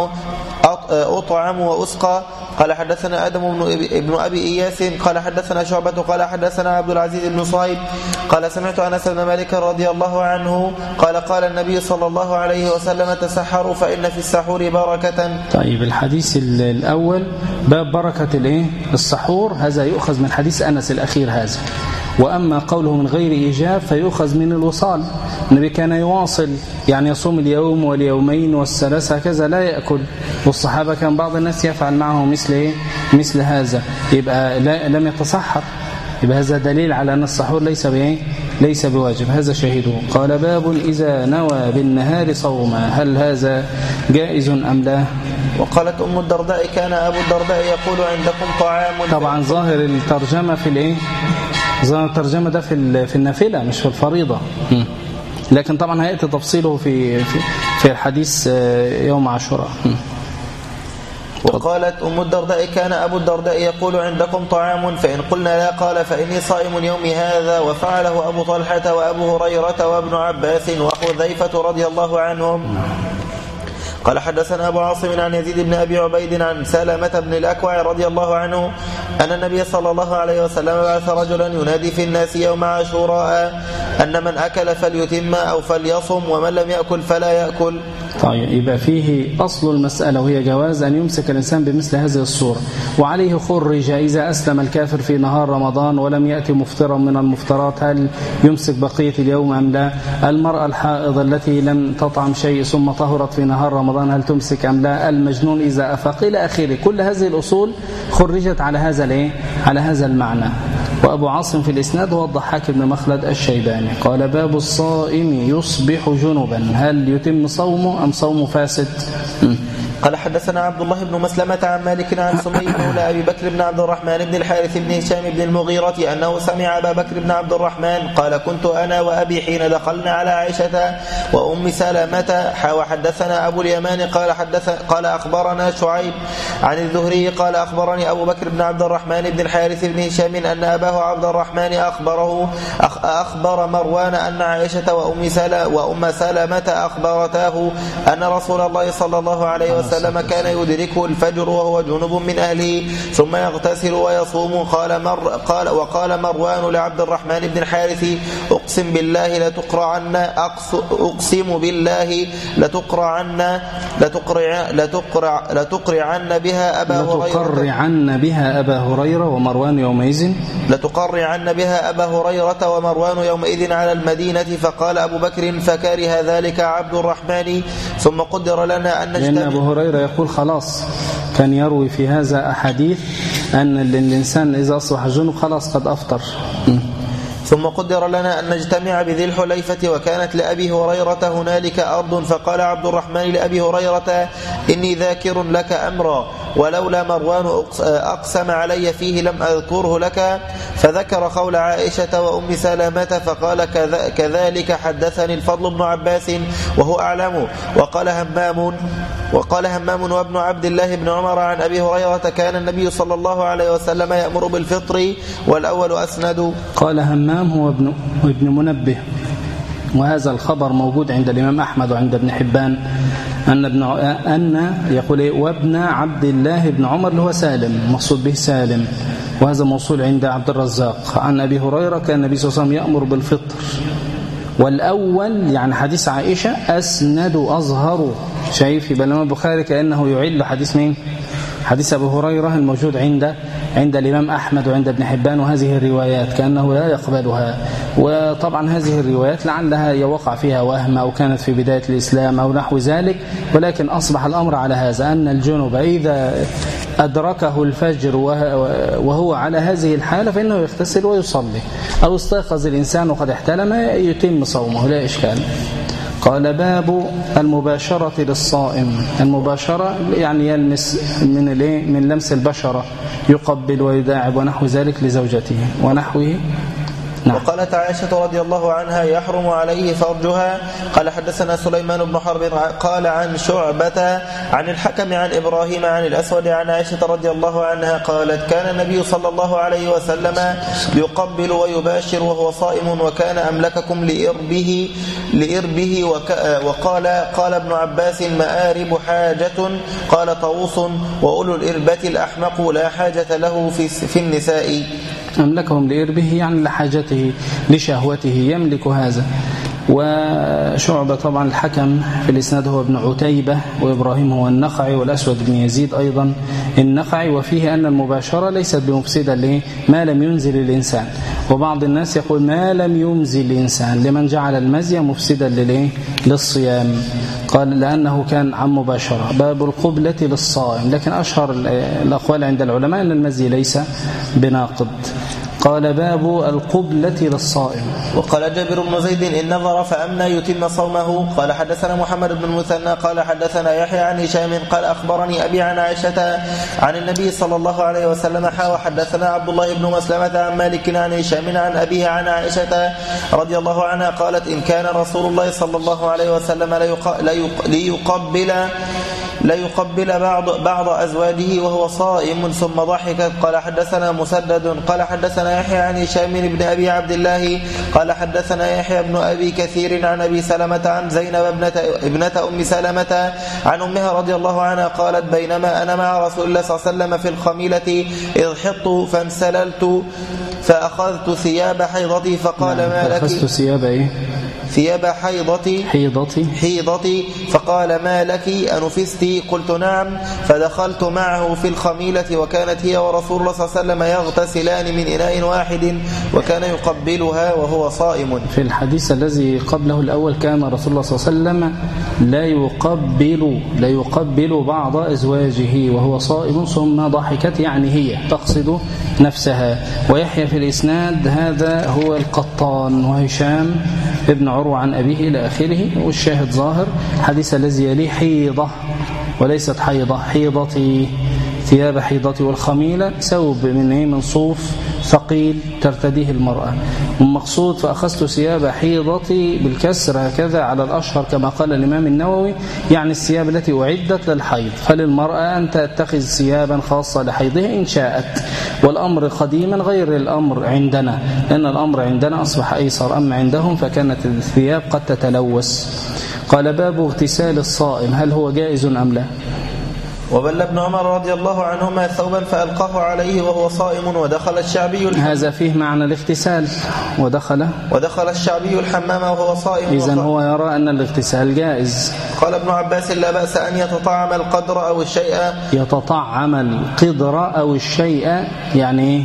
أطعم وأسقى. قال حدثنا آدم ابن أبي إياس قال حدثنا شعبة قال حدثنا عبد العزيز بن صهيب قال سمعت أنس بن مالك رضي الله عنه قال النبي صلى الله عليه وسلم تسحروا فإن في السحور بركة. طيب، الحديث الأول باب بركة السحور، هذا يؤخذ من حديث أنس الأخير هذا. وأما قوله من غير إيجاب فيؤخذ من الوصال، النبي كان يواصل، يعني يصوم اليوم واليومين والثلاث هكذا لا يأكل، والصحابة كان بعض الناس يفعل معه مثل هذا، يبقى لم يتصحر، يبقى هذا دليل على أن السحور ليس بواجب. هذا شاهده. قال باب إذا نوى بالنهار صوما هل هذا جائز أم لا؟ وقالت أم الدرداء كان أبو الدرداء يقول عندكم طعام. طبعا ظاهر الترجمة في ظاهر الترجمة ده في النافلة مش في الفريضة. لكن طبعا هيأتي تفصيله في الحديث يوم عاشوراء. وقالت أم الدرداء كان أبو الدرداء يقول عندكم طعام فإن قلنا لا قال فإني صائم يومي هذا. وفعله أبو طلحة وأبو هريرة وابن عباس وحذيفة رضي الله عنهم. قال حدثنا أبو عاصم عن يزيد بن أبي عبيد عن سلامة بن الأكوع رضي الله عنه أن النبي صلى الله عليه وسلم بعث رجلا ينادي في الناس يوم عاشوراء أن من أكل فليتم أو فليصم ومن لم يأكل فلا يأكل. طيب يبقى فيه أصل المسألة وهي جواز أن يمسك الإنسان بمثل هذه الصورة. وعليه خرج إذا أسلم الكافر في نهار رمضان ولم يأتي مفطرا من المفطرات هل يمسك بقية اليوم أم لا؟ المرأة الحائض التي لم تطعم شيء ثم طهرت في نهار رمضان هل تمسك أم لا؟ المجنون إذا أفاق إلى آخره. كل هذه الأصول خرجت على هذا المعنى. وأبو عاصم في الإسناد هو الضحاك بن مخلد الشيباني. قال باب الصائم يصبح جنبا هل يتم صومه أم صومه فاسد؟ قال حدثنا عبد الله بن مسلمة عن مالك عن سمي مولى أبي بكر بن عبد الرحمن بن الحارث بن هشام بن المغيرة أنه سمع أبا بكر بن عبد الرحمن قال كنت أنا وأبي حين دخلنا على عائشة وأم سلامة وحدثنا أبو اليمان قال أخبرنا شعيب عن الزهري قال أخبرني أبو بكر بن عبد الرحمن بن الحارث بن هشام أن أباه عبد الرحمن أخبر مروان أن عائشة وأم سلامة أخبرتاه أن رسول الله صلى الله عليه وسلم كان يدركه الفجر وهو جنب من أهله ثم يغتسل ويصوم. وقال مروان لعبد الرحمن بن الحارث أقسم بالله لتقرعن بها أبا هريرة ومروان يومئذ يومئذ على المدينة. فقال أبو بكر فكره ذلك عبد الرحمن ثم قدر لنا أن لأن أبو هريرة يقول خلاص كان يروي في هذا أحاديث أن الإنسان إذا أصبح جنوب خلاص قد أفطر. ثم قدر لنا أن نجتمع بذي الحليفة وكانت لأبي هريرة هنالك أرض. فقال عبد الرحمن لأبي هريرة إني ذاكر لك أمرا ولولا مروان أقسم علي فيه لم أذكره لك. فذكر قول عائشة وأم سلامة فقال كذلك حدثني الفضل بن عباس وهو أعلم. وقال همام وابن عبد الله بن عمر عن أبي هريرة كان النبي صلى الله عليه وسلم يأمر بالفطر والأول أسند. قال همام هو ابن منبه وهذا الخبر موجود عند الإمام أحمد وعند ابن حبان أن يقول وابن عبد الله بن عمر اللي هو سالم مقصود به سالم وهذا موصول عند عبد الرزاق عن أبي هريرة كان النبي صلى الله عليه وسلم يأمر بالفطر والأول يعني حديث عائشة أسند أظهر. شايف يبقى الإمام البخاري كأنه يعل حديث مين؟ حديث أبو هريرة الموجود عند الإمام أحمد وعند ابن حبان. وهذه الروايات كأنه لا يقبلها. وطبعا هذه الروايات لعلها يوقع فيها وهم أو كانت في بداية الإسلام أو نحو ذلك. ولكن أصبح الأمر على هذا أن الجنوب إذا أدركه الفجر وهو على هذه الحالة فإنه يغتسل ويصلي أو استيقظ الإنسان وقد احتلم يتم صومه لا إشكال. قال باب المباشرة للصائم. المباشرة يعني يلمس من لمس البشرة يقبل ويداعب ونحو ذلك لزوجته ونحوه. نعم. وقالت عائشة رضي الله عنها يحرم عليه فرجها. قال حدثنا سليمان بن حرب قال عن شعبة عن الحكم عن إبراهيم عن الأسود عن عائشة رضي الله عنها قالت كان النبي صلى الله عليه وسلم يقبل ويباشر وهو صائم وكان أملككم لإربه وقال ابن عباس مآرب حاجة قال طاووس وأولو الإربة الأحمق لا حاجة له في النساء. أملكهم لإربه يعني لحاجته لشهوته يملك هذا. وشعبة طبعا الحكم في الإسناد هو ابن عتيبة وإبراهيم هو النخعي والأسود بن يزيد أيضا النخعي. وفيه أن المباشرة ليست بمفسدة ما لم ينزل الإنسان. وبعض الناس يقول ما لم ينزل الإنسان لمن جعل المزي مفسدا للصيام قال لأنه كان عن مباشرة. باب القبلة للصائم. لكن أشهر الأقوال عند العلماء أن المزي ليس بناقض. قال باب القبلة للصائم. وقال جابر بن زيد إن نظر فأمنى يتم صومه. قال حدثنا محمد بن المثنى قال حدثنا يحيى عن هشام قال أخبرني أبي عن عائشة عن النبي صلى الله عليه وسلم وحدثنا عبد الله بن مسلمة عن مالك عن هشام عن أبيه عن عائشة رضي الله عنها قالت إن كان رسول الله صلى الله عليه وسلم ليقبل بعض أزواجه وهو صائم ثم ضحكت. قال حدثنا مسدد قال حدثنا يحيى عن هشام بن أبي عبد الله قال حدثنا يحيى بن أبي كثير عن أبي سلمة عن زينب ابنة أم سلمة عن أمها رضي الله عنها قالت بينما أنا مع رسول الله صلى الله عليه وسلم في الخميلة إذ حطت فانسللت فأخذت ثياب حيضتي فقال ما لك أخذت ثياب حيضتي فقال ما لك أنفستي قلت نعم فدخلت معه في الخميلة وكانت هي ورسول الله صلى الله عليه وسلم يغتسلان من إناء واحد وكان يقبلها وهو صائم. في الحديث الذي قبله الأول كان رسول الله صلى الله عليه وسلم لا يقبل بعض أزواجه وهو صائم ثم ضحكت يعني هي تقصد نفسها. ويحيى في الإسناد هذا هو القطان وهشام ابن عروة عن أبيه إلى آخره. والشاهد ظاهر حديث الذي يليه حيضة وليست حيضتي ثياب حيضتي. والخميلة ثوب من صوف ثقيل ترتديه المرأة. والمقصود فأخذت ثياب حيضتي بالكسر هكذا على الأشهر كما قال الإمام النووي يعني الثياب التي أعدت للحيض. فللمرأة أن تتخذ ثيابا خاصة لحيضها إن شاءت. والأمر قديما غير الأمر عندنا لأن الأمر عندنا أصبح أيسر أما عندهم فكانت الثياب قد تتلوث. قال باب اغتسال الصائم هل هو جائز أم لا؟ وبل ابن عمر رضي الله عنهما ثوبا فألقاه عليه وهو صائم ودخل الشعبي هذا فيه معنى الاغتسال ودخل الشعبي الحمام وهو صائم. إذن هو يرى أن الاغتسال جائز. قال ابن عباس لا بأس أن يتطعم القدر أو الشيء. يتطعم القدر أو الشيء يعني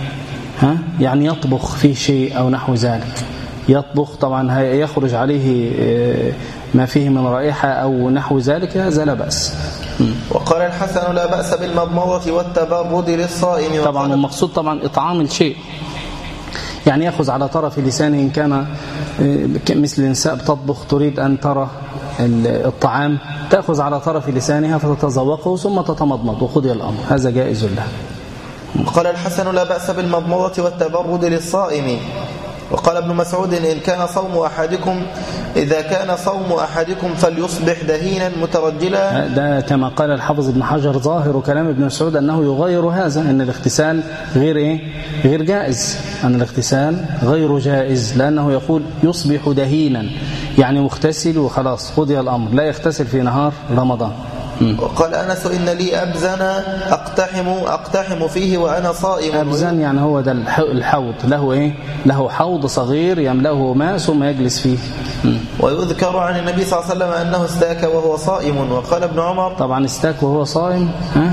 يعني يطبخ فيه شيء أو نحو ذلك. يطبخ طبعا يخرج عليه ما فيه من رائحة أو نحو ذلك هذا لا بأس. وقال الحسن لا بأس بالمضمضة والتبرد للصائم. طبعا المقصود طبعا إطعام الشيء يعني يأخذ على طرف لسانه إن كان مثل النساء بتطبخ تريد أن ترى الطعام تأخذ على طرف لسانها فتتذوقه ثم تتمضمض وقضي الأمر هذا جائز له. وقال الحسن لا بأس بالمضمضة والتبرد للصائم. وقال ابن مسعود إن كان صوم أحدكم إذا كان صوم أحدكم فليصبح دهينا مترجلا. ده كما قال الحافظ ابن حجر ظاهر كلام ابن مسعود أنه يغير هذا أن الاغتسال غير جائز أن الاغتسال غير جائز لأنه يقول يصبح دهينا يعني مغتسل وخلاص قضي الأمر لا يغتسل في نهار رمضان. وقال أنس إن لي أبزن أقتحم فيه وأنا صائم. أبزن يعني هو ده الحوض له حوض صغير يملأه ماء ثم يجلس فيه. ويذكر عن النبي صلى الله عليه وسلم أنه استاك وهو صائم. وقال ابن عمر طبعا استاك وهو صائم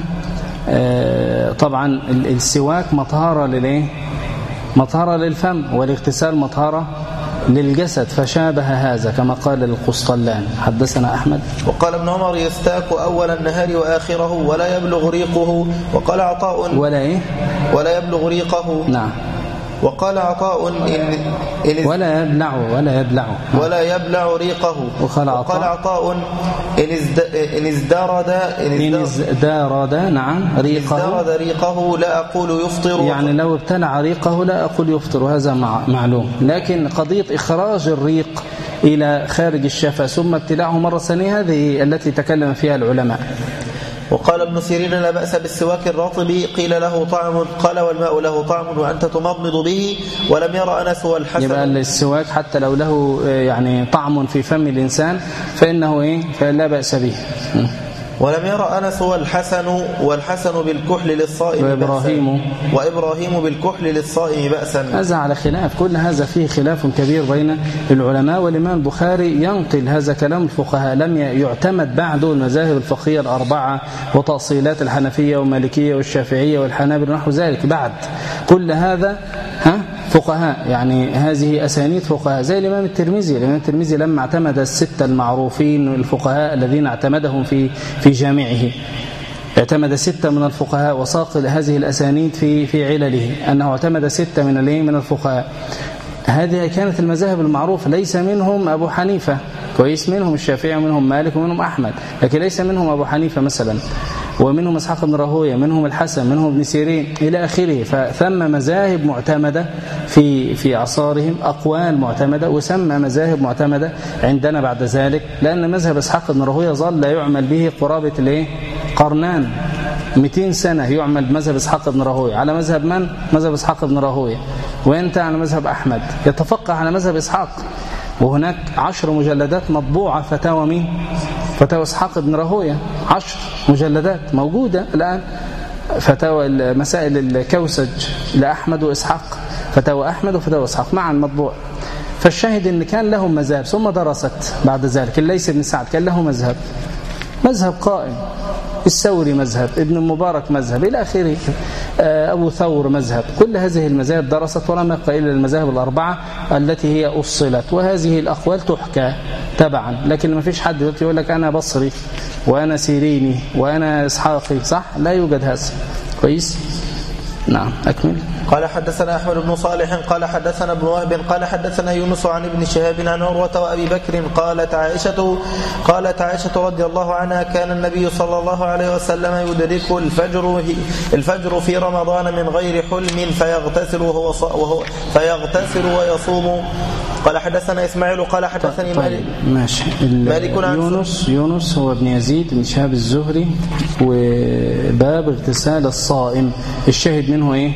طبعا السواك مطهرة للفم والاغتسال مطهرة للجسد فشابه هذا كما قال القسطلاني. حدثنا أحمد. وقال ابن عمر يستاك أول النهار وآخره ولا يبلغ ريقه. وقال عطاء ولا يبلغ ريقه. نعم. وقال عطاء ولا يبلع ريقه. وقال عطاء إن ازدارد نعم ريقه لا أقول يفطر. يعني لو ابتلع ريقه لا أقول يفطر هذا معلوم. لكن قضية إخراج الريق إلى خارج الشفة ثم ابتلاعه مرة ثانية هذه التي تكلم فيها العلماء. وقال ابن سيرين لا بأس بالسواك الرطب قيل له طعم قال والماء له طعم وأنت تمضمض به. ولم يرى أنس والحسن يبقى السواك حتى لو له يعني طعم في فم الإنسان فإنه فلا بأس به. ولم يرى أنس والحسن بالكحل للصائم وإبراهيم بالكحل للصائم بأسا. هذا على خلاف كل هذا فيه خلاف كبير بين العلماء. والإمام البخاري ينقل هذا كلام الفقهاء لم يعتمد بعده المذاهب الفقهية الأربعة وتأصيلات الحنفية والمالكية والشافعية والحنابلة ونحو ذلك بعد كل هذا فقهاء يعني هذه أسانيد فقهاء زي الإمام الترمذي لما اعتمد الستة المعروفين الفقهاء الذين اعتمدهم في جامعه اعتمد 6 من الفقهاء وساق هذه الأسانيد في علله أنه اعتمد 6 من الفقهاء. هذه كانت المذاهب المعروفة، ليس منهم أبو حنيفة، كويس، منهم الشافعي ومنهم مالك ومنهم أحمد، لكن ليس منهم أبو حنيفة مثلا، ومنهم إسحاق بن راهويه، منهم الحسن، منهم ابن سيرين إلى آخره. فثم مذاهب معتمدة في عصارهم، أقوال معتمدة، وسمى مذاهب معتمدة عندنا بعد ذلك، لأن مذهب إسحاق بن راهويه ظل لا يعمل به قرابة قرنان، 200 سنة يعمل بمذهب إسحاق بن راهويه. على مذهب من؟ مذهب إسحاق بن راهويه. وأنت على مذهب أحمد يتفقه على مذهب إسحاق. وهناك 10 مجلدات مطبوعة فتاوى مين؟ فتاوى إسحاق بن راهويه، 10 مجلدات موجودة الآن، فتاوى مسائل الكوسج لأحمد وإسحاق، فتاوى أحمد وفتاوى إسحاق معا مطبوع. فالشاهد أن كان لهم مذهب، ثم درست بعد ذلك. الليث بن سعد كان له مذهب قائم، الثوري مذهب، ابن المبارك مذهب إلى آخره، أبو ثور مذهب. كل هذه المذاهب درست، ولم يبقى إلا المذاهب الأربعة التي هي أصلت، وهذه الأقوال تحكى تبعا. لكن ما فيش حد يقول لك أنا بصري وأنا سيريني وأنا إسحاقي، صح؟ لا يوجد هذا. كويس؟ نعم، أكمل. قال حدثنا أحمد بن صالح قال حدثنا ابن وهب قال حدثنا يونس عن ابن شهاب عن عروة وأبي بكر قالت عائشة رضي الله عنها كان النبي صلى الله عليه وسلم يدرك الفجر في رمضان من غير حلم فيغتسل ويصوم. قال حدثنا إسماعيل قال حدثني مالك. ماشي. يونس هو ابن يزيد بن شهاب الزهري، وباب اغتسال الصائم الشاهد منه ايه؟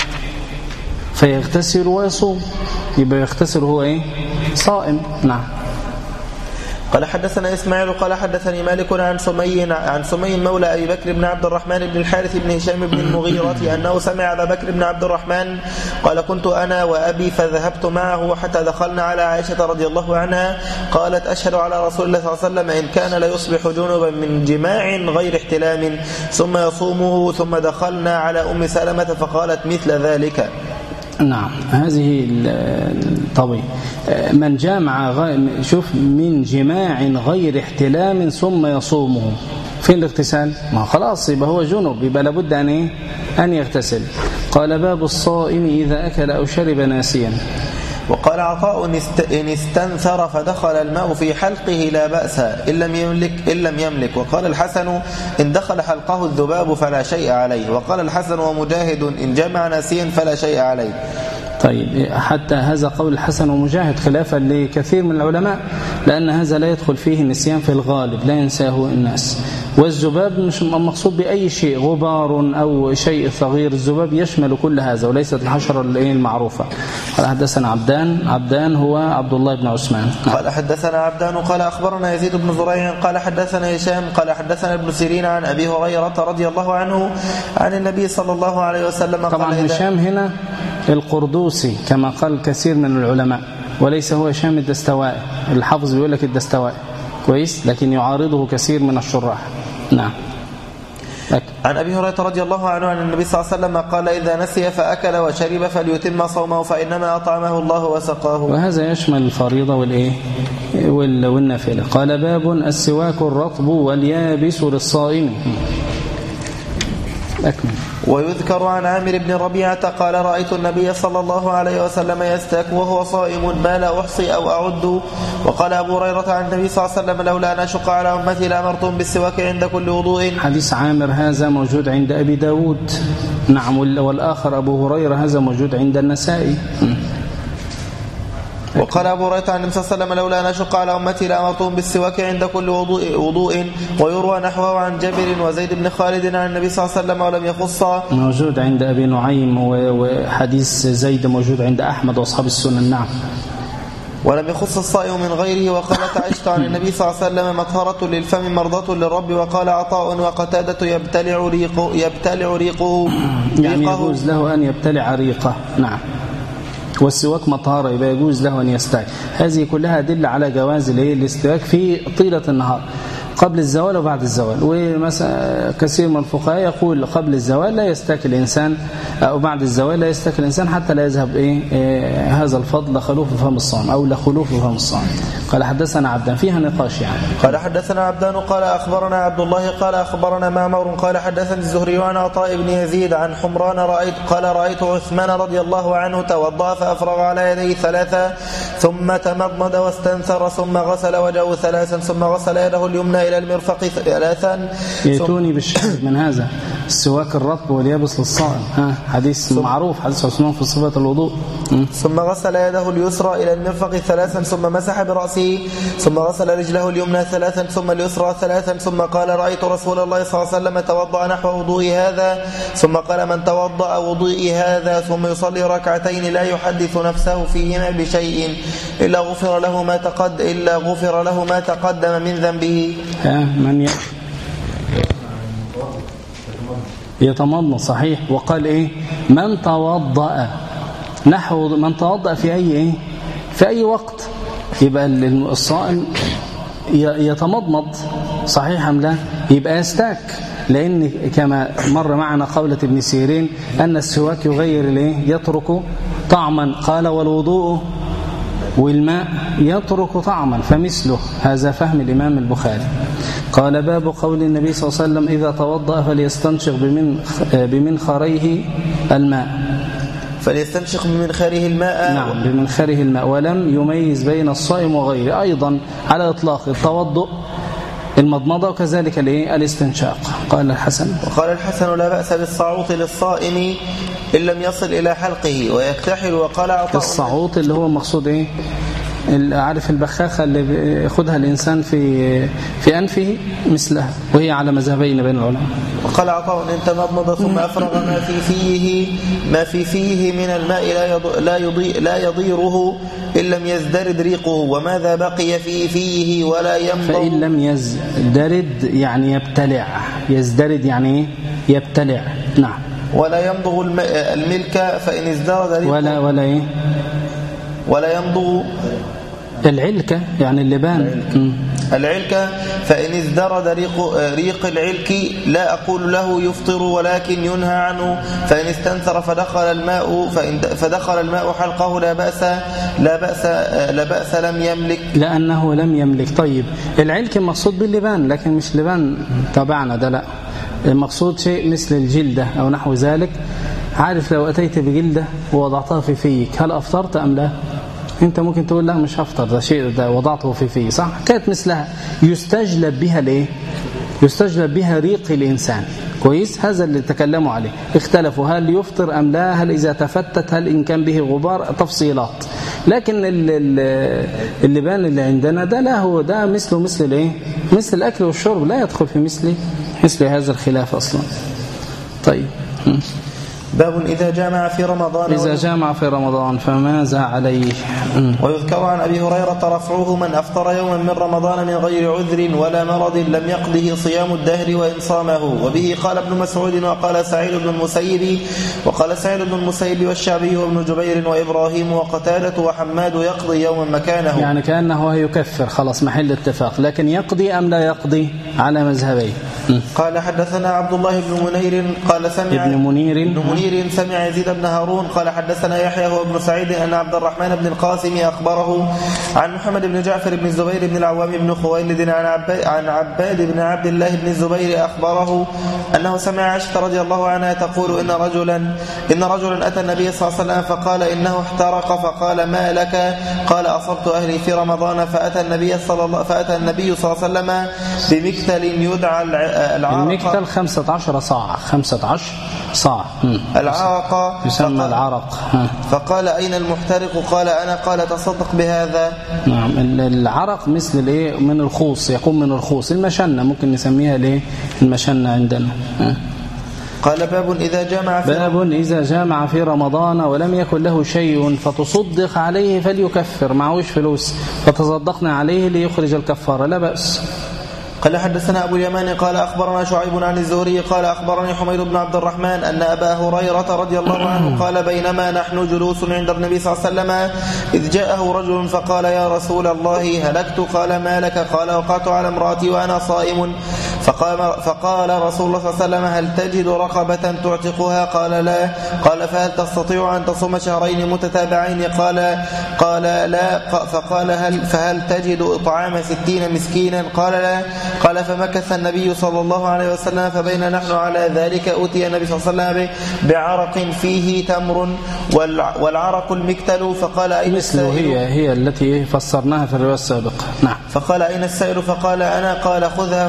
فيغتسل ويصوم، يبقى يغتسل هو ايه؟ صائم. نعم. قال حدثنا إسماعيل قال حدثني مالك عن سمي مولى أبي بكر بن عبد الرحمن بن الحارث بن هشام بن المغيرة أنه سمع أبا بكر بن عبد الرحمن قال كنت أنا وأبي فذهبت معه حتى دخلنا على عائشة رضي الله عنها قالت أشهد على رسول الله صلى الله عليه وسلم إن كان ليصبح جنبا من جماع غير احتلام ثم يصومه، ثم دخلنا على أم سلمة فقالت مثل ذلك. نعم، هذه طبيعي. من جامع شوف من جماع غير احتلام ثم يصومه، فين الاغتسال؟ ما خلاص يبقى هو جنب، يبقى لابد أن يغتسل. قال باب الصائم إذا أكل أو شرب ناسيا. وقال عطاء إن استنثر فدخل الماء في حلقه لا بأس إن لم يملك. وقال الحسن إن دخل حلقه الذباب فلا شيء عليه. وقال الحسن ومجاهد إن جمع ناسيا فلا شيء عليه. طيب، حتى هذا قول الحسن ومجاهد خلافا لكثير من العلماء، لأن هذا لا يدخل فيه النسيان في الغالب، لا ينساه الناس. والذباب مش مقصود بأي شيء، غبار أو شيء صغير، الذباب يشمل كل هذا وليست الحشرة المعروفة. قال حدثنا عبدان هو عبد الله بن عثمان. قال حدثنا عبدان قال أخبرنا يزيد بن زريع قال حدثنا هشام قال حدثنا ابن سيرين عن أبي هريرة رضي الله عنه عن النبي صلى الله عليه وسلم. طبعا هشام هنا القردوسي كما قال كثير من العلماء، وليس هو هشام الدستوائي. الحافظ بيقول لك الدستوائي، كويس، لكن يعارضه كثير من الشراح. نعم. عن أبي هريرة رضي الله عنه عن النبي صلى الله عليه وسلم قال إذا نسي فأكل وشرب فليتم صومه فإنما أطعمه الله وسقاه. وهذا يشمل الفريضة والنافلة. قال باب السواك الرطب واليابس للصائم. أكمل. ويذكر عن عامر بن ربيعة قال رأيت النبي صلى الله عليه وسلم يستاك وهو صائم ما لا أحصي أو أعد. وقال أبو هريرة عن النبي صلى الله عليه وسلم لولا أن أشق على أمتي لأمرتهم بالسواك عند كل وضوء. حديث عامر هذا موجود عند أبي داود. نعم. والآخر أبو هريرة هذا موجود عند النسائي. وقال أبو هريرة عن النبي صلى الله عليه وسلم لولا أن أشق على أمتي لأمرتهم بالسواك عند كل وضوء. ويروى نحوه عن جابر وزيد بن خالد عن النبي صلى الله عليه وسلم ولم يخص. موجود عند أبي نعيم، وحديث زيد موجود عند أحمد وأصحاب السنن. نعم. ولم يخص الصائم من غيره. وقالت عائشة عن النبي صلى الله عليه وسلم مطهرة للفم مرضة للرب. وقال عطاء وقتادة يبتلع ريقه يعني يجوز له أن يبتلع ريقه. نعم. والسواك مطهرة، يبقى يجوز له أن يستاك. هذه كلها أدلة على جواز الاستواك في طيلة النهار قبل الزوال وبعد الزوال. ومثلا كثير من الفقهاء يقول قبل الزوال لا يستاك الإنسان، أو بعد الزوال لا يستاك الإنسان حتى لا يذهب هذا الفضل لخلوف فم الصائم أو لخلوف فم الصائم. قال حدثنا عبدان، فيها نقاش يعني. قال حدثنا عبدان قال أخبرنا عبد الله قال أخبرنا معمر قال حدثني الزهري عن عطاء بن يزيد عن حمران رأيت عثمان رضي الله عنه توضأ فأفرغ على يديه 3 ثم تمضمض واستنثر ثم غسل وجهه 3 ثم غسل يده اليمنى إلى المرفق 3. يأتوني بالشاهد من هذا السواك الرطب واليابس للصائم، حديث معروف، حديث عثمان في صفة الوضوء. ثم غسل يده اليسرى إلى المرفق 3 ثم مسح برأسه ثم غسل رجله اليمنى 3 ثم اليسرى 3 ثم قال رأيت رسول الله صلى الله عليه وسلم توضأ نحو وضوء هذا ثم قال من توضأ وضوء هذا ثم يصلي ركعتين لا يحدث نفسه فيهما بشيء إلا غفر له ما تقدم من ذنبه. من يتمضمض صحيح. وقال إيه؟ من توضأ نحو من توضأ في أي وقت، يبقى الصائم يتمضمض صحيح أم لا؟ يبقى يستاك، لأن كما مر معنا قولة ابن سيرين أن السواك يغير يترك طعما، قال والوضوء والماء يترك طعما، فمثله هذا فهم الإمام البخاري. قال باب قول النبي صلى الله عليه وسلم إذا توضأ فليستنشق بمنخريه الماء. فليستنشق بمنخره الماء. نعم بمنخره الماء، ولم يميز بين الصائم وغيره، أيضا على إطلاق التوضؤ المضمضة وكذلك الاستنشاق. قال الحسن لا بأس بالصعوط للصائم إن لم يصل إلى حلقه ويكتحل. وقال عطاء الصعوط اللي هو مقصود عارف البخاخة اللي يأخذها الإنسان في أنفه مثلها، وهي على مذهبين بين العلماء. وقال عطاء إن تمضمض ثم أفرغ ما في فيه من الماء لا يضيره إن لم يزدرد ريقه، وماذا بقي في فيه ولا يمضغ. فإن لم يزدرد يعني يبتلع، يزدرد يعني يبتلع. نعم. ولا يمضغ الملك فإن ازدرد ريقه ولا يمضغ العلكة يعني اللبان. العلكة فإن ازدرد ريق العلك لا أقول له يفطر ولكن ينهى عنه. فإن استنثر فدخل الماء حلقه لا بأس لم يملك، لأنه لم يملك. طيب العلك المقصود باللبان، لكن مش لبان تبعنا ده، لا المقصود شيء مثل الجلدة أو نحو ذلك. عارف لو أتيت بجلدة ووضعتها في فيك هل أفطرت أم لا؟ انت ممكن تقول لا مش هفطر، ده شيء ده وضعته في فيه، صح؟ كانت مثلها يستجلب بها يستجلب بها ريق الإنسان. كويس، هذا اللي تكلموا عليه. اختلفوا هل يفطر أم لا، هل إذا تفتت، هل إن كان به غبار، تفصيلات. لكن اللبان اللي عندنا ده لا، هو ده مثله مثل الأكل والشرب، لا يدخل في مثل هذا الخلاف أصلا. طيب باب إذا جامع في رمضان فماذا عليه. ويذكر عن أبي هريرة رفعه من أفطر يوما من رمضان من غير عذر ولا مرض لم يقضه صيام الدهر وإن صامه. وبه قال ابن مسعود وقال سعيد بن المسيب والشعبي وابن جبير وإبراهيم وقتادة وحماد يقضي يوما مكانه، يعني كأنه يكفر، خلاص محل اتفاق، لكن يقضي أم لا يقضي على مذهبين. قال حدثنا عبد الله بن منير قال سمع يزيد بن هارون قال حدثنا يحيى هو ابن سعيد أن عبد الرحمن بن القاسم أخبره عن محمد بن جعفر بن الزبير بن العوام بن خويلد عن عباد بن عبد الله بن الزبير أخبره أنه سمع عائشة رضي الله عنها تقول إن رجلا أتى النبي صلى الله عليه وسلم فقال إنه احترق، فقال ما لك؟ قال أصبت أهلي في رمضان. فأتى النبي صلى الله عليه وسلم بمكتل يدعى العرق. المكتل 15 صاع العرق يسمى العرق. فقال أين المحترق؟ قال أنا. قال تصدق بهذا. نعم. العرق مثل من الخوص، يقوم من الخوص، المشنة ممكن نسميها المشنة عندنا. قال باب إذا جامع في رمضان ولم يكن له شيء فتصدق عليه فليكفر، معهوش فلوس فتصدقنا عليه ليخرج الكفارة، لا بأس. قال حدثنا أبو اليمان قال أخبرنا شعيب عن الزهري قال أخبرني حميد بن عبد الرحمن أن أبا هريرة رضي الله عنه قال بينما نحن جلوس عند النبي صلى الله عليه وسلم إذ جاءه رجل فقال يا رسول الله هلكت. قال ما لك؟ قال وقعت على امرأتي وأنا صائم فقال رسول الله صلى الله عليه وسلم هل تجد رقبة تعتقها؟ قال لا. قال فهل تستطيع أن تصوم شهرين متتابعين؟ قال لا. فقال فهل تجد إطعام 60 مسكينا؟ قال لا. قال فمكث النبي صلى الله عليه وسلم فبين نحن على ذلك أتي النبي صلى الله عليه وسلم بعرق فيه تمر والعرق المكتل فقال أين السائل؟ هي التي فسرناها في الرواية السابقة. نعم. فقال أين السائل؟ فقال أنا. قال خذها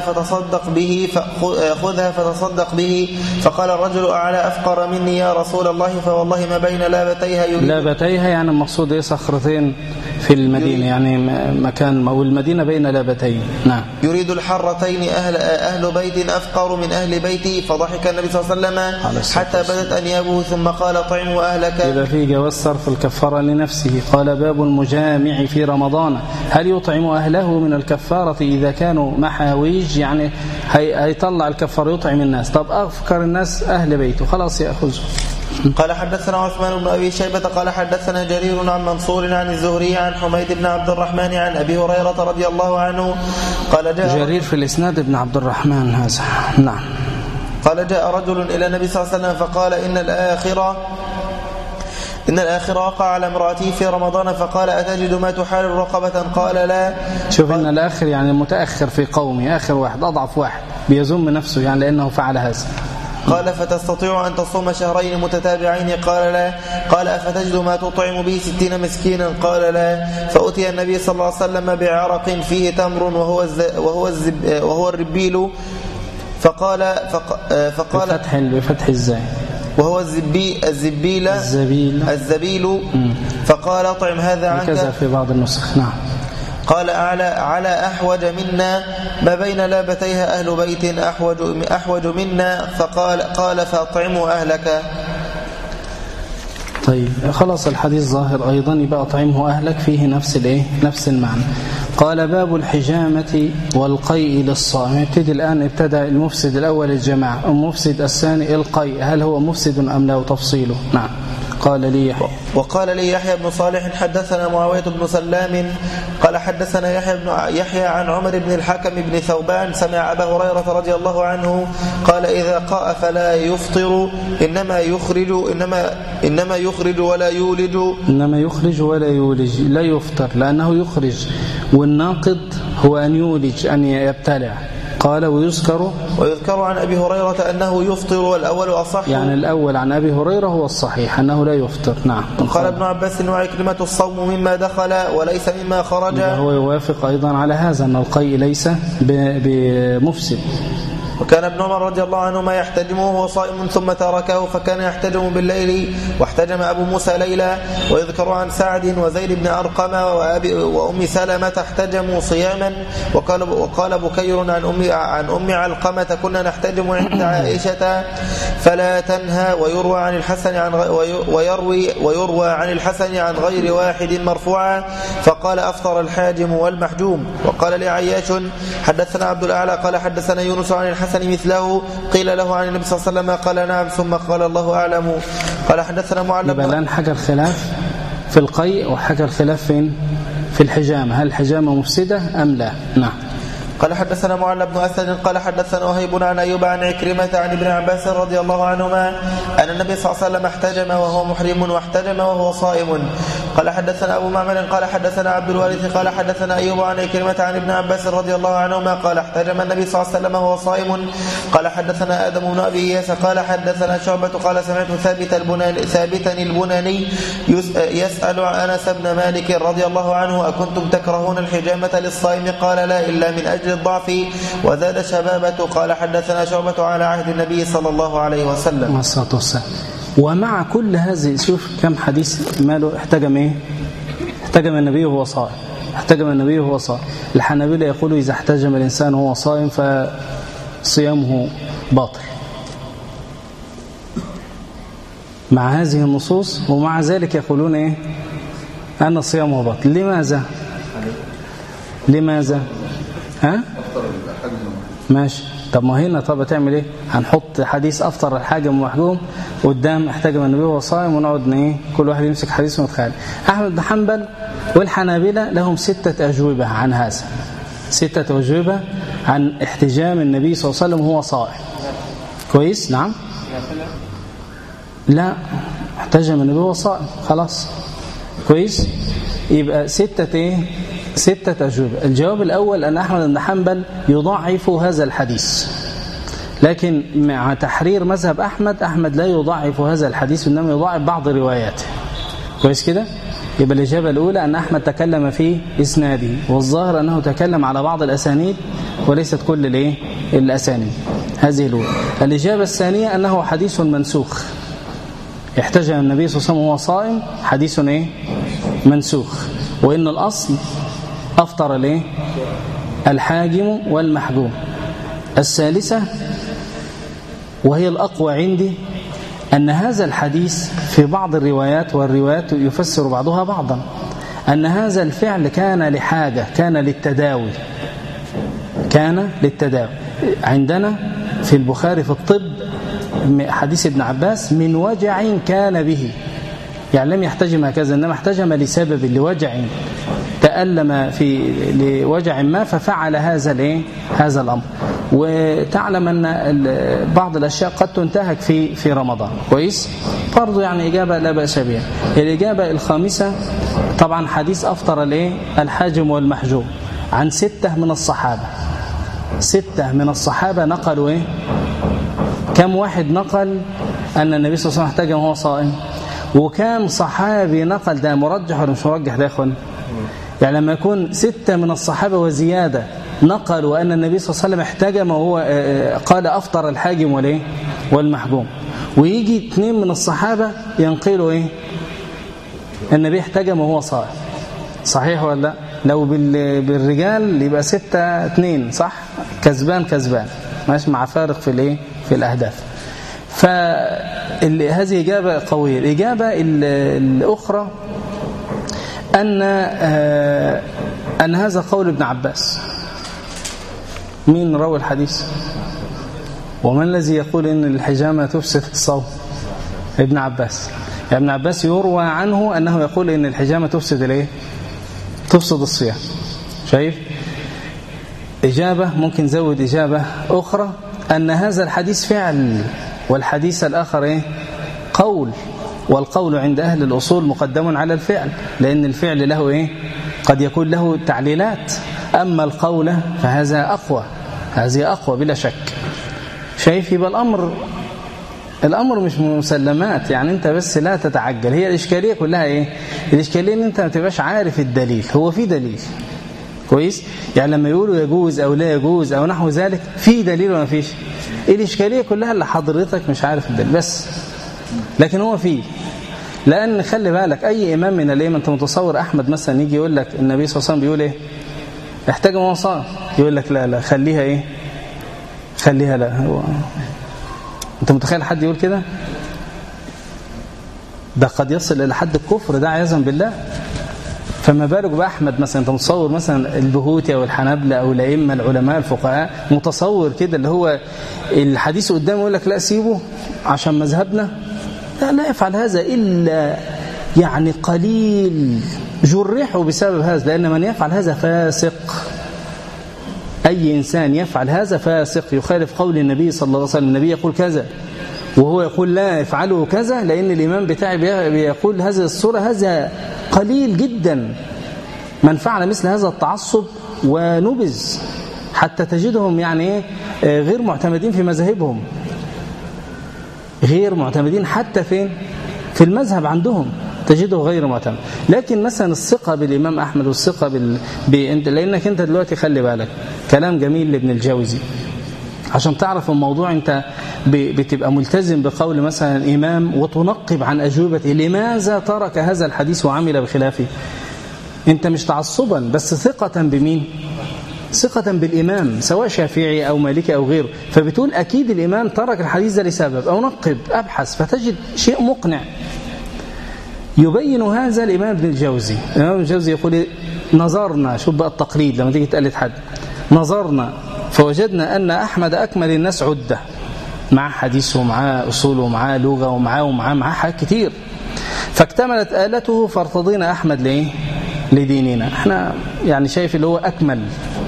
فتصدق به. فقال الرجل أعلى أفقر مني يا رسول الله فوالله ما بين لابتيها لابتيها يعني المقصود إيه؟ صخرتين في المدينة يعني مكان والمدينة بين لابتين. نعم. يريد الحرتين أهل بيت أفقر من أهل بيتي. فضحك النبي صلى الله عليه وسلم حتى بدت أنيابه ثم قال طعموا أهلك. إذا في جواز صرف الكفارة لنفسه. قال باب المجامع في رمضان هل يطعم أهله من الكفارة إذا كانوا محاويج يعني هيطلع الكفارة يطعم الناس. طب أفكر الناس أهل بيته خلاص يأخذه. قال حدثنا عثمان بن أبي شيبة قال حدثنا جرير عن منصور عن الزهري عن حميد بن عبد الرحمن عن أبي هريرة رضي الله عنه قال جاء جرير في الإسناد ابن عبد الرحمن هذا. نعم. قال جاء رجل إلى النبي صلى الله عليه وسلم فقال إن الآخرة وقع على امرأتي في رمضان فقال أتجد ما تحال رقبة؟ قال لا. شوف إن الآخر يعني المتأخر في قومه آخر واحد أضعف واحد بيزم نفسه يعني لأنه فعل هذا. قال فتستطيع أن تصوم شهرين متتابعين؟ قال لا. قال أفتجد ما تطعم به 60 مسكينا؟ قال لا. فأتي النبي صلى الله عليه وسلم بعرق فيه تمر وهو الربيل فقال بفتح الزاي وهو الزبيل فقال اطعم هذا عنك. كذا في بعض النسخ. نعم. قال على أحوج منا ما بين لابتيها أهل بيت أحوج منا قال فاطعموا أهلك. طيب خلاص الحديث ظاهر أيضا يبقى أطعمه أهلك فيه نفس المعنى. قال باب الحجامة والقيء للصائم. ابتدى المفسد الأول الجماعة المفسد الثاني القيء هل هو مفسد أم لا تفصيله. نعم. قال لي يحيى وقال لي يحيى بن صالح حدثنا معاوية بن سلام قال حدثنا يحيى عن عمر بن الحكم بن ثوبان سمع أبا هريرة رضي الله عنه قال إذا قاء فلا يفطر إنما يخرج ولا يولج لا يفطر لأنه يخرج والناقض هو أن يولج أن يبتلع. قال ويذكر عن أبي هريرة أنه يفطر والأول أصح يعني الأول عن أبي هريرة هو الصحيح أنه لا يفطر. نعم. قال ابن عباس وعكرمة الصوم مما دخل وليس مما خرج. هو يوافق أيضا على هذا أن القيء ليس بمفسد. وكان ابن عمر رضي الله عنهما يحتجم وهو صائم ثم تركه فكان يحتجم بالليل واحتجم أبو موسى ليلا. ويذكر عن سعد وزيد بن أرقم وأم سلمة احتجموا صياما. وقال بكير عن أم علقمة كنا نحتجم عند عائشة فلا تنهى. ويروى عن الحسن عن غير واحد مرفوعا فقال أفطر الحاجم والمحجوم. وقال لعياش حدثنا عبد الأعلى قال حدثنا يونس عن الحسن مثله قيل له عن النبي صلى الله عليه وسلم قال نعم ثم قال الله أعلم. قال حدثنا معلم الآن حكى الخلاف في القيء وحكى الخلاف فين في الحجامة هل الحجامة مفسدة أم لا. نعم. قال حدثنا معل بن أسد قال حدثنا وهيب عن أيوب عن عكرمة عن ابن عباس رضي الله عنهما أن النبي صلى الله عليه وسلم احتجم وهو محرم واحتجم وهو صائم. قال حدثنا أبو معمر قال حدثنا عبد الوارث قال حدثنا أيوب عن عكرمة عن ابن عباس رضي الله عنهما قال احتجم النبي صلى الله عليه وسلم وهو صائم. قال حدثنا آدم بن أبي إياس قال حدثنا شعبة قال سمعت ثابتا البناني يسأل عن أنس بن مالك رضي الله عنه أكنتم تكرهون الحجامة للصائم؟ قال لا إلا من أجل الضعف وزاد شبابة. قال حدثنا شعبة على عهد النبي صلى الله عليه وسلم. ومع كل هذه شوف كم حديث ماله احتجم النبي وهو صائم. الحنابلة يقولوا إذا احتجم الإنسان وهو صائم فصيامه باطل مع هذه النصوص ومع ذلك يقولون أن صيامه باطل. لماذا ماشي. طب ما هنا تعمل ايه؟ هنحط حديث افطر الحاجم ومحجوم قدام احتجم النبي وهو صائم ونقعد كل واحد يمسك حديث ونتخيل. احمد بن حنبل والحنابلة لهم 6 أجوبة عن هذا 6 أجوبة عن احتجام النبي صلى الله عليه وسلم وهو صائم. كويس؟ نعم. لا، احتجم النبي وهو صائم خلاص. كويس؟ يبقى ستة أجوبة. الجواب الأول أن أحمد بن حنبل يضعف هذا الحديث، لكن مع تحرير مذهب أحمد لا يضعف هذا الحديث، إنما يضعف بعض رواياته. كويس كده؟ يبقى الإجابة الأولى أن أحمد تكلم في إسناده، والظاهر أنه تكلم على بعض الأسانيد وليست كل الأسانيد. هذه الأولى. الإجابة الثانية أنه حديث منسوخ، احتجم النبي صلى الله عليه وسلم وهو صائم، حديث منسوخ، وإن الأصل أفطر الحاجم والمحجوم. الثالثة وهي الأقوى عندي أن هذا الحديث في بعض الروايات، والروايات يفسر بعضها بعضا، أن هذا الفعل كان لحاجة، كان للتداوي. عندنا في البخاري في الطب حديث ابن عباس من وجع كان به، يعني لم يحتجم هكذا، إنما احتجم لسبب، لوجع تألم لوجع ما ففعل هذا الأمر. وتعلم أن بعض الأشياء قد تنتهك في رمضان. كويس؟ فرض يعني إجابة لا بأس بها. الإجابة الخامسة طبعا حديث أفطر الحاجم والمحجوم عن 6 من الصحابة. 6 من الصحابة نقلوا كم واحد نقل أن النبي صلى الله عليه وسلم احتجم وهو صائم؟ وكم صحابي نقل؟ ده مرجح ولا مش مرجح ده يا اخوان؟ يعني لما يكون 6 من الصحابة وزيادة نقلوا أن النبي صلى الله عليه وسلم احتجم وهو قال أفطر الحاجم والمحجوم، ويجي 2 من الصحابة ينقلوا النبي احتجم وهو صائم. صحيح ولا لا؟ لو بالرجال يبقى 6-2 صح؟ كسبان ماشي، مع فارق في الأهداف. فهذه إجابة قوية. الإجابة الأخرى أن هذا قول ابن عباس. مين روى الحديث؟ ومن الذي يقول إن الحجامة تفسد الصوم؟ ابن عباس. يعني ابن عباس يروى عنه أنه يقول إن الحجامة تفسد الصيام. شايف؟ إجابة ممكن زود إجابة أخرى أن هذا الحديث فعل، والحديث الآخر قول، والقول عند أهل الأصول مقدم على الفعل، لأن الفعل له قد يكون له تعليلات، أما القول فهذا أقوى، هذه أقوى بلا شك. شايف؟ يبقى الأمر مش مسلمات، يعني أنت بس لا تتعجل. هي الإشكالية كلها الإشكالية أن أنت ما تبقاش عارف الدليل. هو في دليل. كويس؟ يعني لما يقولوا يجوز أو لا يجوز أو نحو ذلك، في دليل ولا فيش؟ الإشكالية كلها اللي حضرتك مش عارف الدليل بس، لكن هو فيه. لأن خلي بالك أي إمام من الأئمة، أنت متصور أحمد مثلا يجي يقول لك النبي صلى الله عليه وسلم بيقول احتجم وهو صائم، يقول لك لا خليها خليها لا. هو أنت متخيل حد يقول كده؟ ده قد يصل إلى حد الكفر، ده عياذا بالله. فما بالك بأحمد مثلا؟ أنت متصور مثلا البهوتي أو الحنابلة أو الأئمة العلماء الفقهاء، متصور كده اللي هو الحديث قدامه يقول لك لا سيبه عشان مذهبنا؟ لا يفعل هذا إلا يعني قليل جرحوا بسبب هذا، لأن من يفعل هذا فاسق. أي إنسان يفعل هذا فاسق، يخالف قول النبي صلى الله عليه وسلم. النبي يقول كذا وهو يقول لا يفعله كذا، لأن الإمام بتاعي بيقول هذه الصورة، هذا قليل جدا من فعل مثل هذا التعصب ونبذ، حتى تجدهم يعني غير معتمدين في مذاهبهم، غير معتمدين حتى في المذهب عندهم تجده غير معتمد. لكن مثلا الثقة بالإمام أحمد والثقة لأنك أنت دلوقتي خلي بالك كلام جميل لابن الجوزي، عشان تعرف الموضوع أنت بتبقى ملتزم بقول مثلا إمام وتنقب عن أجوبته لماذا ترك هذا الحديث وعمل بخلافه. أنت مش تعصبا، بس ثقة بمين؟ ثقة بالإمام، سواء شافعي أو مالكي أو غيره، فبتقول أكيد الإمام ترك الحديث ده لسبب، أو نقب أبحث فتجد شيء مقنع. يبين هذا الإمام ابن الجوزي. الإمام ابن الجوزي يقول نظرنا، شوف بقى التقليد لما تيجي تقلد حد، نظرنا فوجدنا أن أحمد أكمل الناس عدة، مع حديثه ومعاه أصوله ومعاه لغة ومعاه حاجات كتير، فاكتملت آلته فارتضينا أحمد لديننا. احنا يعني شايف اللي هو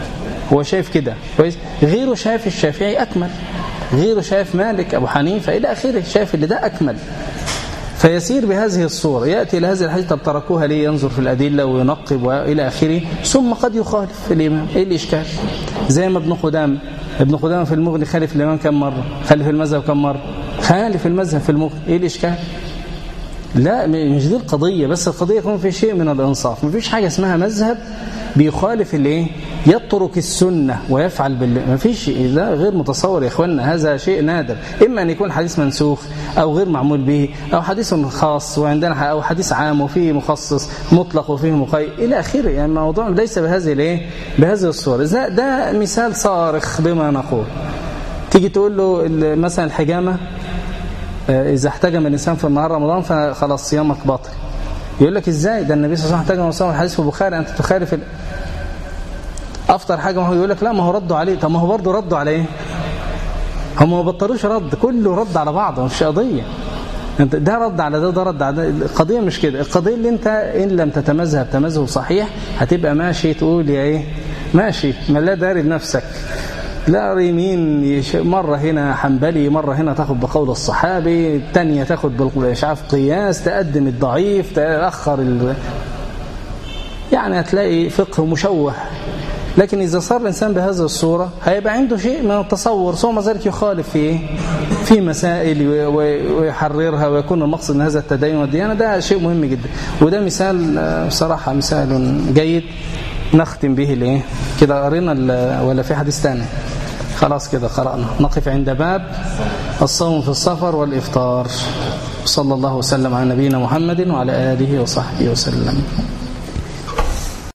هو شايف كده كويس، غيره شايف الشافعي أكمل، غيره شايف مالك أبو حنيفة إلى آخره، شايف اللي ده أكمل، فيسير بهذه الصورة، يأتي إلى هذه الحديث طب تركوها ليه، ينظر في الأدلة وينقب وإلى آخره، ثم قد يخالف الإمام. إيه الإشكال؟ زي ما ابن قدامة في المغني خالف الإمام كم مرة، خالف المذهب كم مرة، خالف المذهب في المغني. إيه الإشكال؟ لا مش دي القضية، بس القضية يكون في شيء من الإنصاف. مفيش حاجة اسمها مذهب بيخالف الايه، يترك السنة ويفعل مفيش، ده غير متصور يا اخوانا، هذا شيء نادر، اما ان يكون حديث منسوخ او غير معمول به، او حديث خاص وعندنا، او حديث عام وفيه مخصص مطلق وفيه مقيد الى اخره. يعني الموضوع ليس بهذه الايه، بهذه الصورة. ده مثال صارخ بما نقول. تيجي تقول له مثلا الحجامة، إذا احتجم الإنسان في النهار رمضان فخلاص صيامك باطل. يقول لك إزاي؟ ده النبي صلى الله عليه وسلم احتجم وصام، الحديث في البخاري، أنت تخالف أفطر حاجة. ما هو يقول لك لا، ما هو ردوا عليه. طب ما هو برضه ردوا عليه، هم ما بطلوش رد، كله رد على بعضه، مش قضية انت ده رد على ده رد على ده. القضية مش كده، القضية اللي انت إن لم تتمذهب تمذهب صحيح هتبقى ماشي تقول يا إيه ماشي، ما لا داري بنفسك، لا يمين مرة هنا حنبلي، مرة هنا تاخد بقول الصحابي، الثانية تاخد بالإشعاف قياس، تقدم الضعيف، تأخر يعني هتلاقي فقه مشوه. لكن إذا صار الإنسان بهذه الصورة هيبقى عنده شيء من التصور، ثم ذلك يخالف في مسائل ويحررها، ويكون المقصد من هذا التدين والديانة. ده شيء مهم جدا، وده مثال بصراحة مثال جيد نختم به كده. قرينا ولا في حديث ثاني؟ خلاص كده قرأنا. نقف عند باب الصوم في السفر والإفطار. صلى الله وسلم على نبينا محمد وعلى آله وصحبه وسلم.